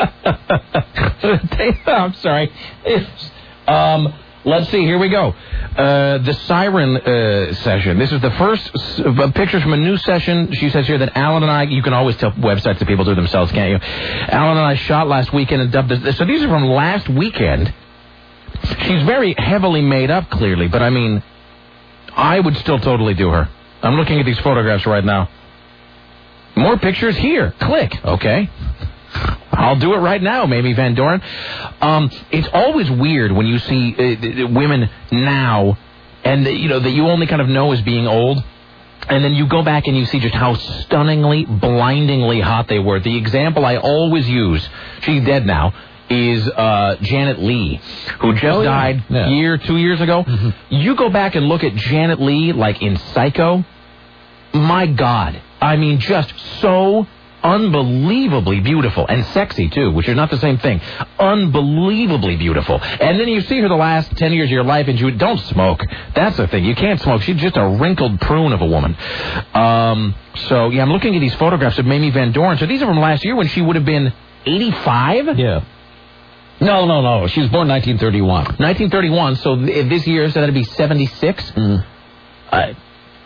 [SPEAKER 1] I'm sorry. Um, let's see, here we go. Uh, the Siren uh, session. This is the first uh, pictures from a new session. She says here that Alan and I, you can always tell websites that people do themselves, can't you? Alan and I shot last weekend and dubbed this. So these are from last weekend. She's very heavily made up, clearly, but I mean, I would still totally do her. I'm looking at these photographs right now. More pictures here. Click. Okay. I'll do it right now, Mamie Van Doren. Um, it's always weird when you see uh, women now, and, you know, that you only kind of know as being old, and then you go back and you see just how stunningly, blindingly hot they were. The example I always use, she's dead now, is uh, Janet Leigh, who just oh, yeah. died a yeah. year, two years ago. Mm-hmm. You go back and look at Janet Leigh, like in Psycho. My God. I mean, just so unbelievably beautiful and sexy, too, which are not the same thing. Unbelievably beautiful. And then you see her the last ten years of your life, and you don't smoke. That's the thing. You can't smoke. She's just a wrinkled prune of a woman. Um, so, yeah, I'm looking at these photographs of Mamie Van Doren. So these are from last year when she would have been eighty-five?
[SPEAKER 4] Yeah. No, no, no. She was born nineteen thirty-one.
[SPEAKER 1] nineteen thirty-one, so th- this year, so that'd be seventy-six?
[SPEAKER 4] Mm.
[SPEAKER 1] Uh,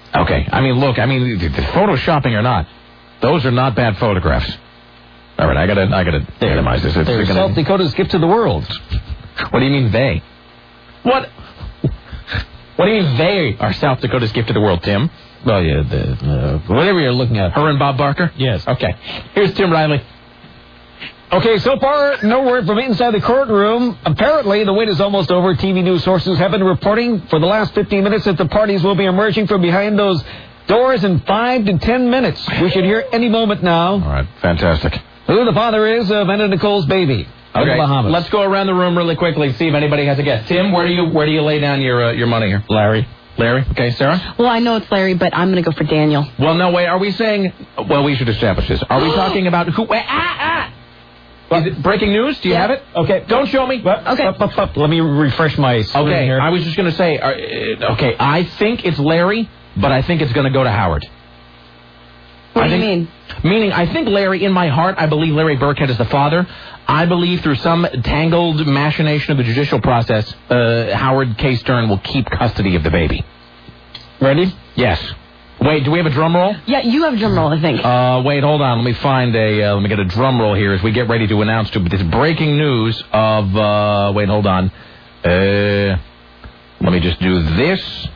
[SPEAKER 1] Okay, I mean, look, I mean, photoshopping or not, those are not bad photographs. All right, I gotta, I gotta minimize this. It's
[SPEAKER 4] They're
[SPEAKER 1] gonna...
[SPEAKER 4] South Dakota's gift to the world.
[SPEAKER 1] What do you mean they? What? What do you mean they are South Dakota's gift to the world, Tim?
[SPEAKER 4] Well, yeah, the, uh, whatever you're looking at.
[SPEAKER 1] Her and Bob Barker?
[SPEAKER 4] Yes.
[SPEAKER 1] Okay. Here's Tim Riley.
[SPEAKER 4] Okay, so far, no word from inside the courtroom. Apparently, the wait is almost over. T V news sources have been reporting for the last fifteen minutes that the parties will be emerging from behind those doors in five to ten minutes. We should hear any moment now.
[SPEAKER 1] All right, fantastic.
[SPEAKER 4] Who the father is of Anna Nicole's baby.
[SPEAKER 1] Okay,
[SPEAKER 4] in the Bahamas.
[SPEAKER 1] Let's go around the room really quickly, see if anybody has a guess. Tim, where do you where do you lay down your uh, your money here?
[SPEAKER 4] Larry.
[SPEAKER 1] Larry? Okay, Sarah?
[SPEAKER 2] Well, I know it's Larry, but I'm going to go for Daniel.
[SPEAKER 1] Well, no, wait, are we saying... Well, we should establish this. Are we talking about who... Wait, ah, ah! Is it breaking news? Do you
[SPEAKER 2] Yeah.
[SPEAKER 1] have it?
[SPEAKER 4] Okay.
[SPEAKER 1] Don't show me.
[SPEAKER 2] Okay.
[SPEAKER 4] Up, up, up. Let me refresh my screen
[SPEAKER 1] Okay,
[SPEAKER 4] here.
[SPEAKER 1] I was just going to say... Uh, okay, I think it's Larry, but I think it's going to go to Howard.
[SPEAKER 2] What
[SPEAKER 1] I
[SPEAKER 2] do you
[SPEAKER 1] think,
[SPEAKER 2] mean?
[SPEAKER 1] Meaning, I think Larry, in my heart, I believe Larry Burkhead is the father. I believe through some tangled machination of the judicial process, uh, Howard K. Stern will keep custody of the baby.
[SPEAKER 4] Ready?
[SPEAKER 1] Yes. Wait, do we have a drum roll?
[SPEAKER 2] Yeah, you have drum roll, I think.
[SPEAKER 1] Uh, wait, hold on. Let me find a, uh, let me get a drum roll here as we get ready to announce to this breaking news of, uh, wait, hold on. Uh, let me just do this.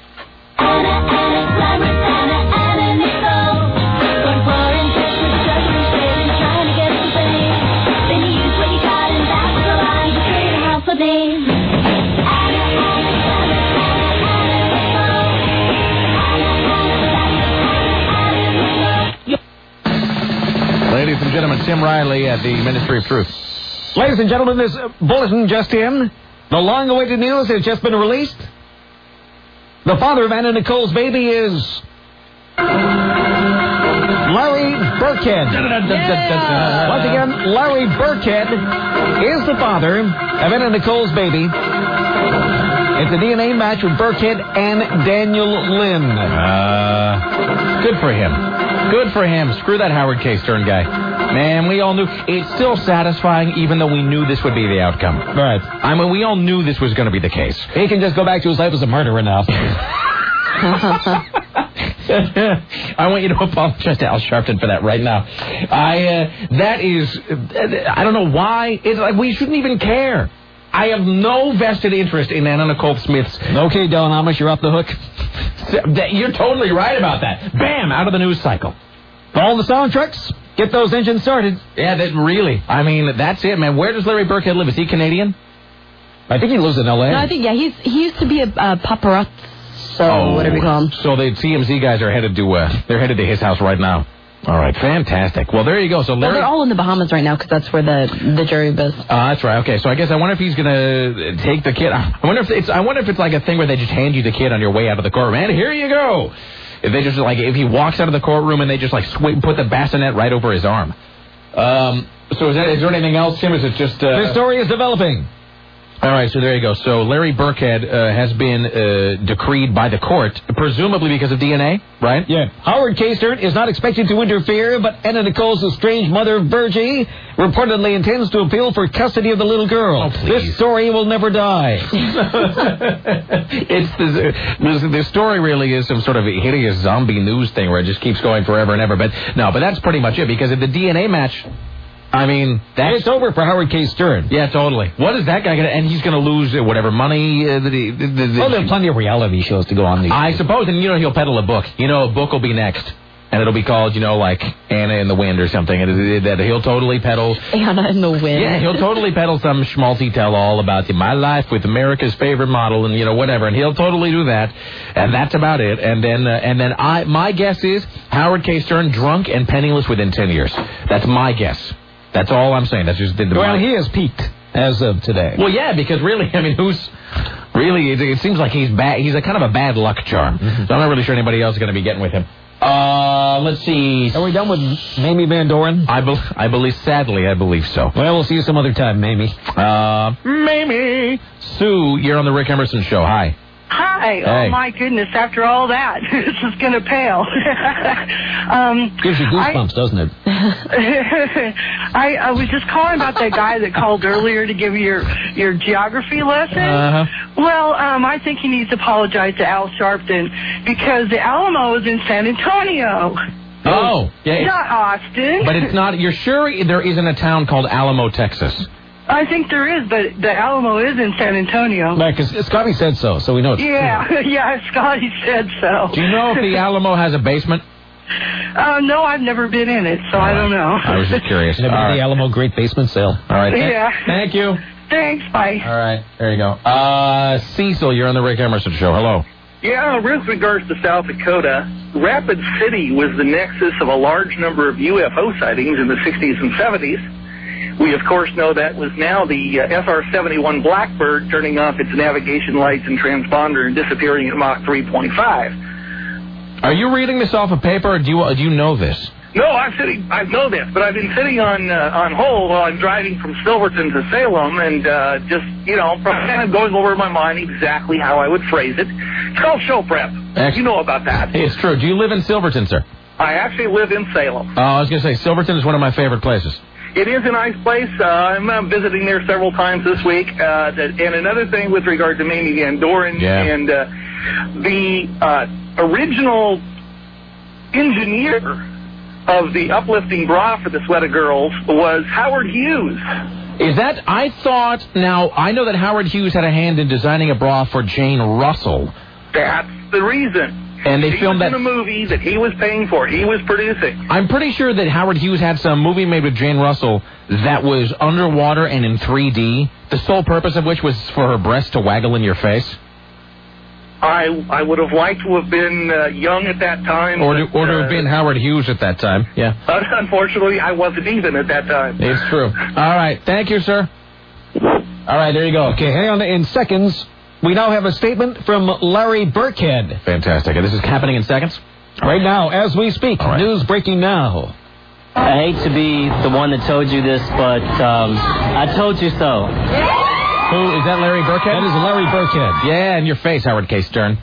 [SPEAKER 1] Ladies and gentlemen, Tim Riley at the Ministry of Truth.
[SPEAKER 4] Ladies and gentlemen, this uh, bulletin just in. The long-awaited news has just been released. The father of Anna Nicole's baby is... Larry Burkhead. Yeah. Once again, Larry Burkhead is the father of Anna Nicole's baby. It's a D N A match with Burkhead and Daniel Lynn.
[SPEAKER 1] Uh, good for him. Good for him. Screw that Howard K. Stern guy. Man, we all knew. It's still satisfying, even though we knew this would be the outcome.
[SPEAKER 4] Right.
[SPEAKER 1] I mean, we all knew this was going to be the case.
[SPEAKER 4] He can just go back to his life as a murderer now.
[SPEAKER 1] I want you to apologize to Al Sharpton for that right now. I uh, that is, uh, I don't know why. It's like we shouldn't even care. I have no vested interest in Anna Nicole Smith's.
[SPEAKER 4] Okay, Don Amish, you're off the hook.
[SPEAKER 1] You're totally right about that. Bam, out of the news cycle.
[SPEAKER 4] All the soundtracks. Get those engines started.
[SPEAKER 1] Yeah, that really. I mean, that's it, man. Where does Larry Burkhead live? Is he Canadian?
[SPEAKER 4] I think he lives in L A.
[SPEAKER 2] No, I think, yeah, he's he used to be a uh, paparazzo,
[SPEAKER 1] Oh,
[SPEAKER 2] whatever you call him.
[SPEAKER 1] So the T M Z guys are headed to uh, they're headed to his house right now. All right, fantastic. Well, there you go. So
[SPEAKER 2] Well,
[SPEAKER 1] Larry,
[SPEAKER 2] they're all in the Bahamas right now because that's where the the jury is.
[SPEAKER 1] uh, that's right. Okay, so I guess I wonder if he's gonna take the kid. I wonder if it's I wonder if it's like a thing where they just hand you the kid on your way out of the courtroom. And here you go. If they just like if he walks out of the courtroom and they just like sw- put the bassinet right over his arm. Um. So is that is there anything else, Tim? Is it just uh,
[SPEAKER 4] the story is developing?
[SPEAKER 1] All right, so there you go. So Larry Burkhead uh, has been uh, decreed by the court, presumably because of D N A, right?
[SPEAKER 4] Yeah. Howard K. Stern is not expected to interfere, but Anna Nicole's estranged mother, Virgie, reportedly intends to appeal for custody of the little girl.
[SPEAKER 1] Oh, please.
[SPEAKER 4] This story will never die.
[SPEAKER 1] It's the, the the story really is some sort of hideous zombie news thing where it just keeps going forever and ever. But no, but that's pretty much it because of the D N A match. I mean, that's...
[SPEAKER 4] It's over for Howard K. Stern.
[SPEAKER 1] Yeah, totally. What is that guy going to... And he's going to lose uh, whatever money... Uh, the, the, the, the,
[SPEAKER 4] Well, there are plenty of reality shows to go on these
[SPEAKER 1] I
[SPEAKER 4] days.
[SPEAKER 1] suppose, and you know he'll peddle a book. You know, a book will be next. And it'll be called, you know, like Anna in the Wind or something. And that he'll totally peddle...
[SPEAKER 2] Anna in the Wind.
[SPEAKER 1] Yeah, he'll totally peddle some schmaltzy tell-all about my life with America's favorite model and, you know, whatever. And he'll totally do that. And that's about it. And then, uh, and then I, my guess is Howard K. Stern drunk and penniless within ten years. That's my guess. That's all I'm saying. That's just the, the
[SPEAKER 4] Well, he has peaked as of today.
[SPEAKER 1] Well, yeah, because really, I mean, who's really? It, it seems like he's bad. He's a kind of a bad luck charm. Mm-hmm. So I'm not really sure anybody else is going to be getting with him. Uh, let's see.
[SPEAKER 4] Are we done with Mamie Van Doren?
[SPEAKER 1] I, be- I believe, sadly, I believe so.
[SPEAKER 4] Well, we'll see you some other time, Mamie.
[SPEAKER 1] Uh, Mamie. Sue, you're on the Rick Emerson Show. Hi.
[SPEAKER 6] Hi.
[SPEAKER 21] Hi.
[SPEAKER 1] Hey.
[SPEAKER 21] Oh, my goodness. After all that, this is going to pale. um,
[SPEAKER 4] Gives you goosebumps,
[SPEAKER 21] I,
[SPEAKER 4] doesn't it?
[SPEAKER 21] I, I was just calling about that guy that called earlier to give you your, your geography lesson.
[SPEAKER 1] Uh-huh.
[SPEAKER 21] Well, um, I think he needs to apologize to Al Sharpton because the Alamo is in San Antonio.
[SPEAKER 1] Oh. Yeah, it's,
[SPEAKER 21] not Austin.
[SPEAKER 1] but it's not. You're sure there isn't a town called Alamo, Texas?
[SPEAKER 21] I think there is, but the Alamo is in San Antonio.
[SPEAKER 4] Because Scotty said so, so we know it's
[SPEAKER 21] Yeah, yeah, Scotty said so.
[SPEAKER 1] Do you know if the Alamo has a basement?
[SPEAKER 21] Uh, no, I've never been in it, so I don't know.
[SPEAKER 1] I was just curious.
[SPEAKER 4] Never
[SPEAKER 1] All
[SPEAKER 4] been to
[SPEAKER 1] right.
[SPEAKER 4] the Alamo Great Basement Sale.
[SPEAKER 1] All right. Th-
[SPEAKER 21] Yeah.
[SPEAKER 1] Thank you.
[SPEAKER 21] Thanks, bye.
[SPEAKER 1] All right. There you go. Uh, Cecil, you're on the Rick Emerson Show. Hello.
[SPEAKER 22] Yeah, with regards to South Dakota, Rapid City was the nexus of a large number of U F O sightings in the sixties and seventies. We, of course, know that was now the uh, S R seventy-one Blackbird turning off its navigation lights and transponder and disappearing at Mach three point five.
[SPEAKER 1] Are you reading this off a paper, or do you, uh, do you know this?
[SPEAKER 22] No, I'm sitting. I know this, but I've been sitting on uh, on hold while I'm driving from Silverton to Salem, and uh, just you know, kind of going over in my mind exactly how I would phrase it. It's called show prep.
[SPEAKER 1] Excellent.
[SPEAKER 22] You know about that.
[SPEAKER 1] It's true. Do you live in Silverton, sir?
[SPEAKER 22] I actually live in Salem.
[SPEAKER 1] Oh, I was going to say, Silverton is one of my favorite places.
[SPEAKER 22] It is a nice place. Uh, I'm uh, visiting there several times this week. Uh, that, and another thing with regard to Mamie Van Doren
[SPEAKER 1] Yeah.
[SPEAKER 22] and uh, the uh, original engineer of the uplifting bra for the Sweater Girls was Howard Hughes.
[SPEAKER 1] Is that, I thought, now, I know that Howard Hughes had a hand in designing a bra for Jane Russell.
[SPEAKER 22] That's the reason.
[SPEAKER 1] And they
[SPEAKER 22] he
[SPEAKER 1] filmed
[SPEAKER 22] was
[SPEAKER 1] that.
[SPEAKER 22] in a movie that he was paying for. He was producing.
[SPEAKER 1] I'm pretty sure that Howard Hughes had some movie made with Jane Russell that was underwater and in three D, the sole purpose of which was for her breasts to waggle in your face.
[SPEAKER 22] I I would have liked to have been uh, young at that time.
[SPEAKER 1] Or to,
[SPEAKER 22] but,
[SPEAKER 1] or to
[SPEAKER 22] uh,
[SPEAKER 1] have been Howard Hughes at that time, yeah.
[SPEAKER 22] Unfortunately, I wasn't even at that time.
[SPEAKER 1] It's true. All right. Thank you, sir. All right, there you go.
[SPEAKER 4] Okay, hang on. In seconds, we now have a statement from Larry Burkhead.
[SPEAKER 1] Fantastic. And this is happening in seconds?
[SPEAKER 4] Right now, as we speak. Right. News breaking now.
[SPEAKER 23] I hate to be the one that told you this, but um, I told you so.
[SPEAKER 1] Who, is that Larry Burkhead?
[SPEAKER 4] That is Larry Burkhead.
[SPEAKER 1] Yeah, in your face, Howard K. Stern.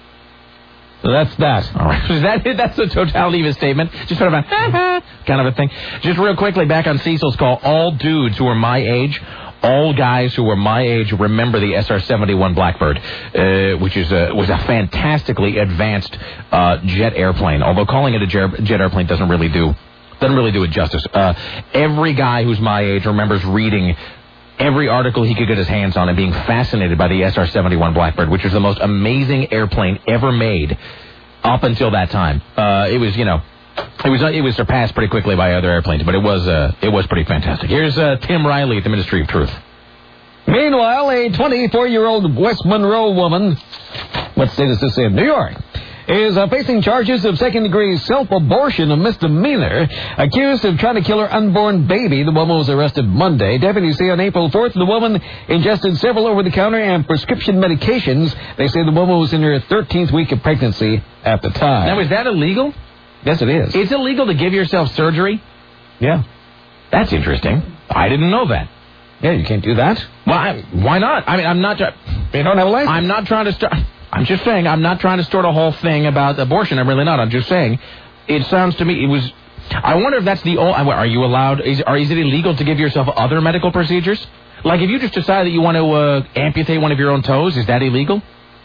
[SPEAKER 4] So that's that.
[SPEAKER 1] All right. Is that that's the totality of his statement? Just sort of a kind of a thing. Just real quickly, back on Cecil's call, all dudes who are my age, all guys who were my age remember the S R seventy-one Blackbird, uh, which is a, was a fantastically advanced uh, jet airplane. Although calling it a jet, jet airplane doesn't really do doesn't really do it justice. Uh, every guy who's my age remembers reading every article he could get his hands on and being fascinated by the S R seventy-one Blackbird, which was the most amazing airplane ever made up until that time. Uh, it was, you know, it was it was surpassed pretty quickly by other airplanes, but it was uh, it was pretty fantastic. Here's uh, Tim Riley at the Ministry of Truth.
[SPEAKER 4] Meanwhile, a twenty-four-year-old West Monroe woman, what state is this in? New York, is uh, facing charges of second-degree self-abortion, a misdemeanor, accused of trying to kill her unborn baby. The woman was arrested Monday. Deputies say on April fourth, the woman ingested several over-the-counter and prescription medications. They say the woman was in her thirteenth week of pregnancy at the time.
[SPEAKER 1] Now, is that illegal?
[SPEAKER 4] Yes, it is.
[SPEAKER 1] It's illegal to give yourself surgery?
[SPEAKER 4] Yeah.
[SPEAKER 1] That's interesting. I didn't know that.
[SPEAKER 4] Yeah, you can't do that.
[SPEAKER 1] Why? Why not? I mean, I'm not.
[SPEAKER 4] You don't have a license.
[SPEAKER 1] I'm not trying to start. I'm just saying, I'm not trying to start a whole thing about abortion. I'm really not. I'm just saying, it sounds to me, it was, I wonder if that's the only, are you allowed, is, are, is it illegal to give yourself other medical procedures? Like, if you just decide that you want to uh, amputate one of your own toes, is that illegal?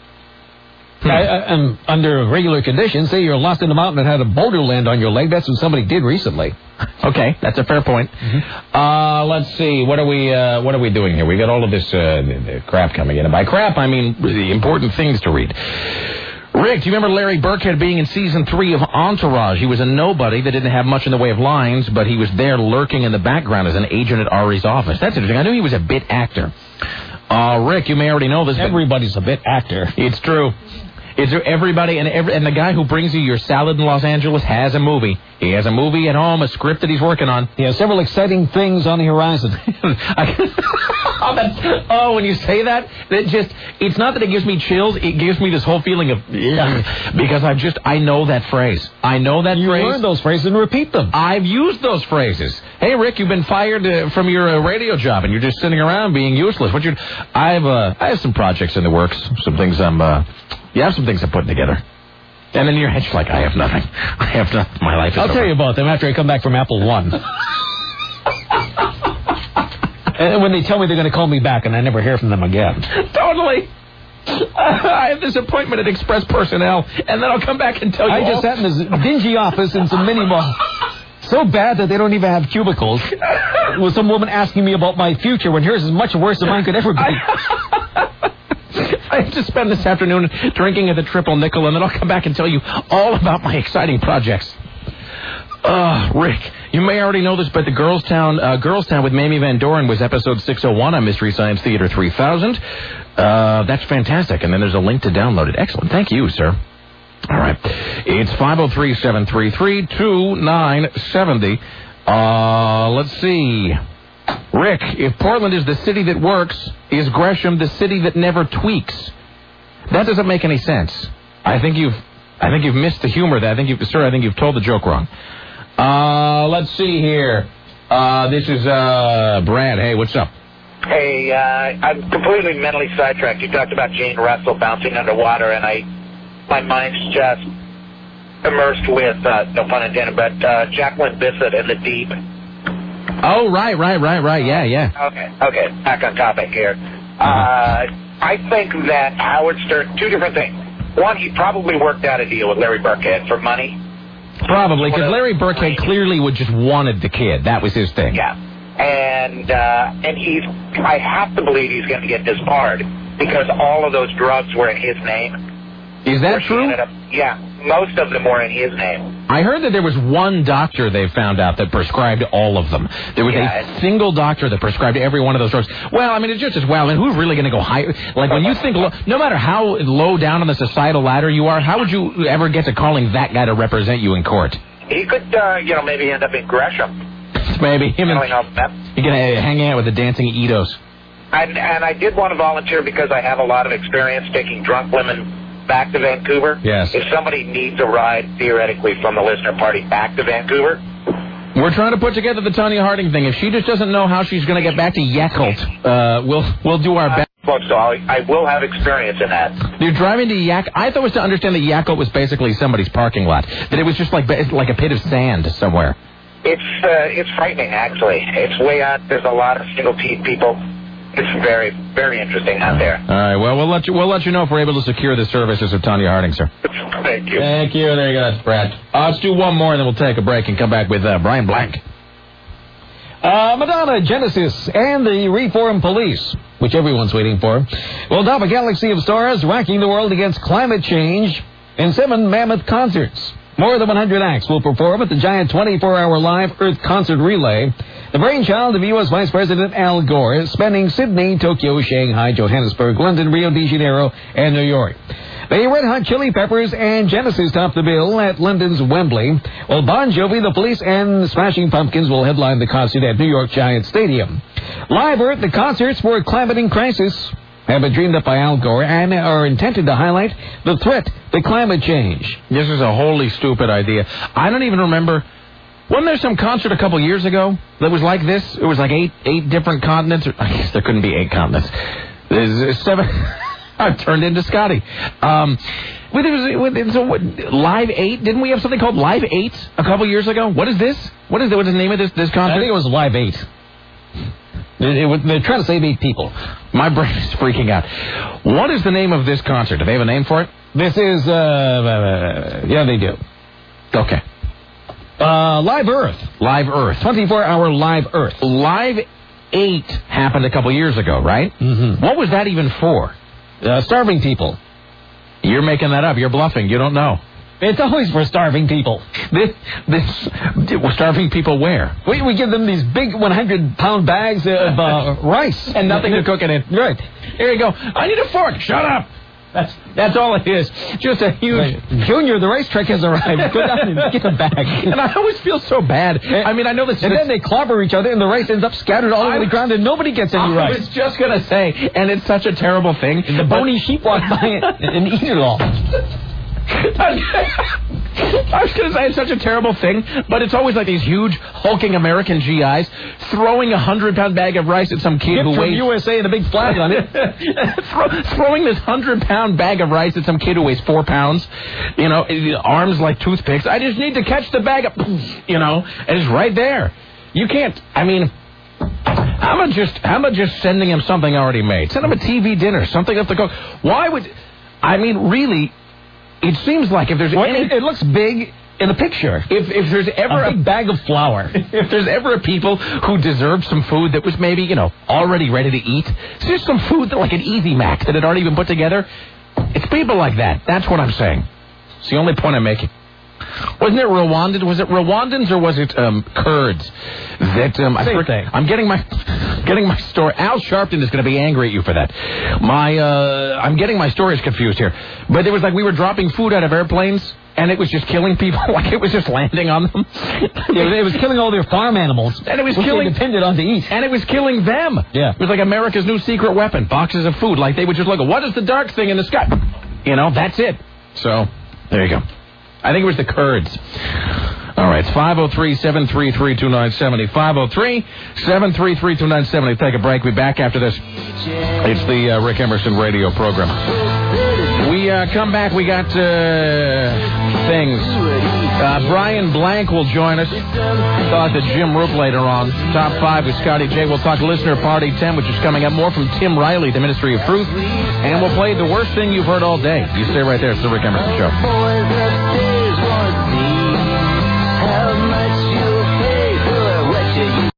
[SPEAKER 4] Hmm. I, I, um, under regular conditions, say you're lost in the mountain and had a boulder land on your leg. That's what somebody did recently.
[SPEAKER 1] Okay, that's a fair point. Mm-hmm. Uh, let's see, what are we uh, what are we doing here? We got all of this uh, crap coming in. And by crap, I mean really important things to read. Rick, do you remember Larry Burkhead being in season three of Entourage? He was a nobody that didn't have much in the way of lines, but he was there lurking in the background as an agent at Ari's office. That's interesting. I knew he was a bit actor. Uh, Rick, you may already know this.
[SPEAKER 4] Everybody's a bit actor.
[SPEAKER 1] It's true. Is there everybody and every, and the guy who brings you your salad in Los Angeles has a movie. He has a movie at home, a script that he's working on.
[SPEAKER 4] He has several exciting things on the horizon.
[SPEAKER 1] oh, that, oh, when you say that, that just, it's not that it gives me chills, it gives me this whole feeling of, yeah, because I just, I know that phrase. I know that
[SPEAKER 4] you
[SPEAKER 1] phrase.
[SPEAKER 4] You learn those phrases and repeat them.
[SPEAKER 1] I've used those phrases. Hey, Rick, you've been fired uh, from your uh, radio job, and you're just sitting around being useless. What you? I have, uh, I have some projects in the works, some things I'm, uh, yeah, I have some things I'm putting together. And then your head's like, I have nothing. I have nothing. My life is
[SPEAKER 4] I'll
[SPEAKER 1] over.
[SPEAKER 4] tell you about them after I come back from Apple One. And when they tell me they're going to call me back, and I never hear from them again.
[SPEAKER 1] Totally. I have this appointment at Express Personnel, and then I'll come back and tell you
[SPEAKER 4] I
[SPEAKER 1] all.
[SPEAKER 4] just sat in this dingy office in some mini mall. So bad that they don't even have cubicles. With some woman asking me about my future when hers is much worse than mine could ever be.
[SPEAKER 1] I have to spend this afternoon drinking at the Triple Nickel, and then I'll come back and tell you all about my exciting projects. Uh, Rick, you may already know this, but the Girls Town, uh, Girls Town with Mamie Van Doren was episode six oh one on Mystery Science Theater three thousand. Uh, that's fantastic, and then there's a link to download it. Excellent. Thank you, sir. All right. It's five oh three, seven three three, two nine seven oh. Uh, let's see. Rick, if Portland is the city that works, is Gresham the city that never tweaks? That doesn't make any sense. I think you've, I think you've missed the humor there. I think you've, sir, I think you've told the joke wrong. Uh, let's see here. Uh, this is, uh, Brad. Hey, what's up?
[SPEAKER 3] Hey, uh, I'm completely mentally sidetracked. You talked about Jane Russell bouncing underwater, and I, my mind's just immersed with, uh, no pun intended, but, uh, Jacqueline Bisset in The Deep.
[SPEAKER 1] Oh, right, right, right, right. Yeah, yeah.
[SPEAKER 3] Okay, okay. Back on topic here. Uh, I think that Howard Stern, two different things. One, he probably worked out a deal with Larry Burkhead for money.
[SPEAKER 1] Probably, because Larry Burkhead clearly would just wanted the kid. That was his thing.
[SPEAKER 3] Yeah. And, uh, and he's, I have to believe he's going to get disbarred because all of those drugs were in his name.
[SPEAKER 1] Is that true?
[SPEAKER 3] Up, yeah, most of them were in his name.
[SPEAKER 1] I heard that there was one doctor they found out that prescribed all of them. There was
[SPEAKER 3] yeah,
[SPEAKER 1] a single doctor that prescribed every one of those drugs. Well, I mean, it's just as well. I mean, who's really going to go high? Like, when you think, lo- no matter how low down on the societal ladder you are, how would you ever get to calling that guy to represent you in court?
[SPEAKER 3] He could, uh, you know, maybe end up in Gresham.
[SPEAKER 1] Maybe. Him and, you're going to hang out with the dancing Edos.
[SPEAKER 3] And, and I did want to volunteer because I have a lot of experience taking drunk women back to Vancouver.
[SPEAKER 1] Yes.
[SPEAKER 3] If somebody needs a ride, theoretically, from the listener party back to Vancouver.
[SPEAKER 1] We're trying to put together the Tanya Harding thing. If she just doesn't know how she's going to get back to Yakult, uh, we'll we'll do our best.
[SPEAKER 3] So I, I will have experience in that.
[SPEAKER 1] You're driving to Yak. I thought it was to understand that Yakult was basically somebody's parking lot. That it was just like like a pit of sand somewhere.
[SPEAKER 3] It's uh, it's frightening, actually. It's way out. There's a lot of single-teeth people. It's very, very interesting out there.
[SPEAKER 1] All right. Well, we'll let you we'll let you know if we're able to secure the services of Tanya Harding, sir.
[SPEAKER 3] Thank you.
[SPEAKER 1] Thank you. There you go. That's Brad. Uh, let's do one more, and then we'll take a break and come back with uh, Brian Blank.
[SPEAKER 4] Uh, Madonna, Genesis, and the Reform Police, which everyone's waiting for, will top a galaxy of stars ranking the world against climate change in seven mammoth concerts. More than one hundred acts will perform at the giant twenty-four hour live Earth concert relay, the brainchild of U S Vice President Al Gore, spanning Sydney, Tokyo, Shanghai, Johannesburg, London, Rio de Janeiro, and New York. The Red Hot Chili Peppers and Genesis top the bill at London's Wembley, while Bon Jovi, The Police, and Smashing Pumpkins will headline the concert at New York Giant Stadium. Live Earth, the concerts for Climate in Crisis, have been dreamed up by Al Gore and are intended to highlight the threat to climate change.
[SPEAKER 1] This is a wholly stupid idea. I don't even remember. Wasn't there some concert a couple years ago that was like this? It was like eight eight different continents. I guess there couldn't be eight continents. There's seven. I've turned into Scotty. Um, with, with, with, so what, Live eight? Didn't we have something called Live eight a couple years ago? What is this? What is the, what is the name of this, this concert?
[SPEAKER 4] I think it was Live eight. It, it, they're trying to save eight people.
[SPEAKER 1] My brain is freaking out. What is the name of this concert? Do they have a name for it?
[SPEAKER 4] This is, uh, uh yeah, they do.
[SPEAKER 1] Okay.
[SPEAKER 4] Uh, Live Earth.
[SPEAKER 1] Live Earth.
[SPEAKER 4] twenty-four hour Live Earth.
[SPEAKER 1] Live eight happened a couple years ago, right?
[SPEAKER 4] Mm-hmm.
[SPEAKER 1] What was that even for?
[SPEAKER 4] Uh, starving people.
[SPEAKER 1] You're making that up. You're bluffing. You don't know.
[SPEAKER 4] It's always for starving people.
[SPEAKER 1] This, this, starving people where?
[SPEAKER 4] We, we give them these big one hundred pound bags of uh, rice.
[SPEAKER 1] And nothing to cook it in.
[SPEAKER 4] Right.
[SPEAKER 1] Here you go. I need a fork. Shut up.
[SPEAKER 4] That's that's all it is. Just a huge... Right. Junior, the racetrack has arrived. Go down and get a bag.
[SPEAKER 1] And I always feel so bad. I mean, I know this...
[SPEAKER 4] And then they clobber each other, and the race ends up scattered all over the ground, and nobody gets any rice.
[SPEAKER 1] I was just going to say, and it's such a terrible thing.
[SPEAKER 4] And the bony sheep walk by and eat it all.
[SPEAKER 1] I was going to say it's such a terrible thing, but it's always like these huge, hulking American G Is throwing a hundred-pound bag of rice at some kid
[SPEAKER 4] Gift
[SPEAKER 1] who
[SPEAKER 4] from
[SPEAKER 1] weighs...
[SPEAKER 4] U S A and a big flag on it.
[SPEAKER 1] Throw, throwing this hundred-pound bag of rice at some kid who weighs four pounds, you know, arms like toothpicks. I just need to catch the bag of... You know, and it's right there. You can't... I mean... How about just, how about just sending him something already made? Send him a T V dinner, something up the cook. Why would... I mean, really... It seems like if there's
[SPEAKER 4] well,
[SPEAKER 1] any...
[SPEAKER 4] It, it looks big in the picture.
[SPEAKER 1] If if there's ever
[SPEAKER 4] a big a, bag of flour.
[SPEAKER 1] If there's ever a people who deserve some food that was maybe, you know, already ready to eat, it's just some food that like an Easy Mac that had already been put together. It's people like that. That's what I'm saying. It's the only point I'm making. Wasn't it Rwandan? Was it Rwandans or was it um, Kurds? That um, I
[SPEAKER 4] thing.
[SPEAKER 1] I'm getting my getting my story. Al Sharpton is going to be angry at you for that. My uh, I'm getting my stories confused here. But it was like we were dropping food out of airplanes, and it was just killing people. Like it was just landing on them.
[SPEAKER 4] Yeah, it was killing all their farm animals,
[SPEAKER 1] and it was
[SPEAKER 4] which
[SPEAKER 1] killing
[SPEAKER 4] they depended on to eat.
[SPEAKER 1] And it was killing them.
[SPEAKER 4] Yeah,
[SPEAKER 1] it was like America's new secret weapon: boxes of food. Like they would just look. What is the dark thing in the sky? You know, that's it. So there you go. I think it was the Kurds. All right, it's five oh three, seven three three, two nine seven oh. five oh three, seven three three, two nine seven oh. Take a break. We'll be back after this. It's the uh, Rick Emerson radio program. We uh, come back. We got uh, things. Uh, Brian Blank will join us. Talk to Jim Roop later on. Top five with Scotty J. We'll talk Listener Party ten, which is coming up. More from Tim Riley, the Ministry of Truth. And we'll play The Worst Thing You've Heard All Day. You stay right there. It's the Rick Emerson Show.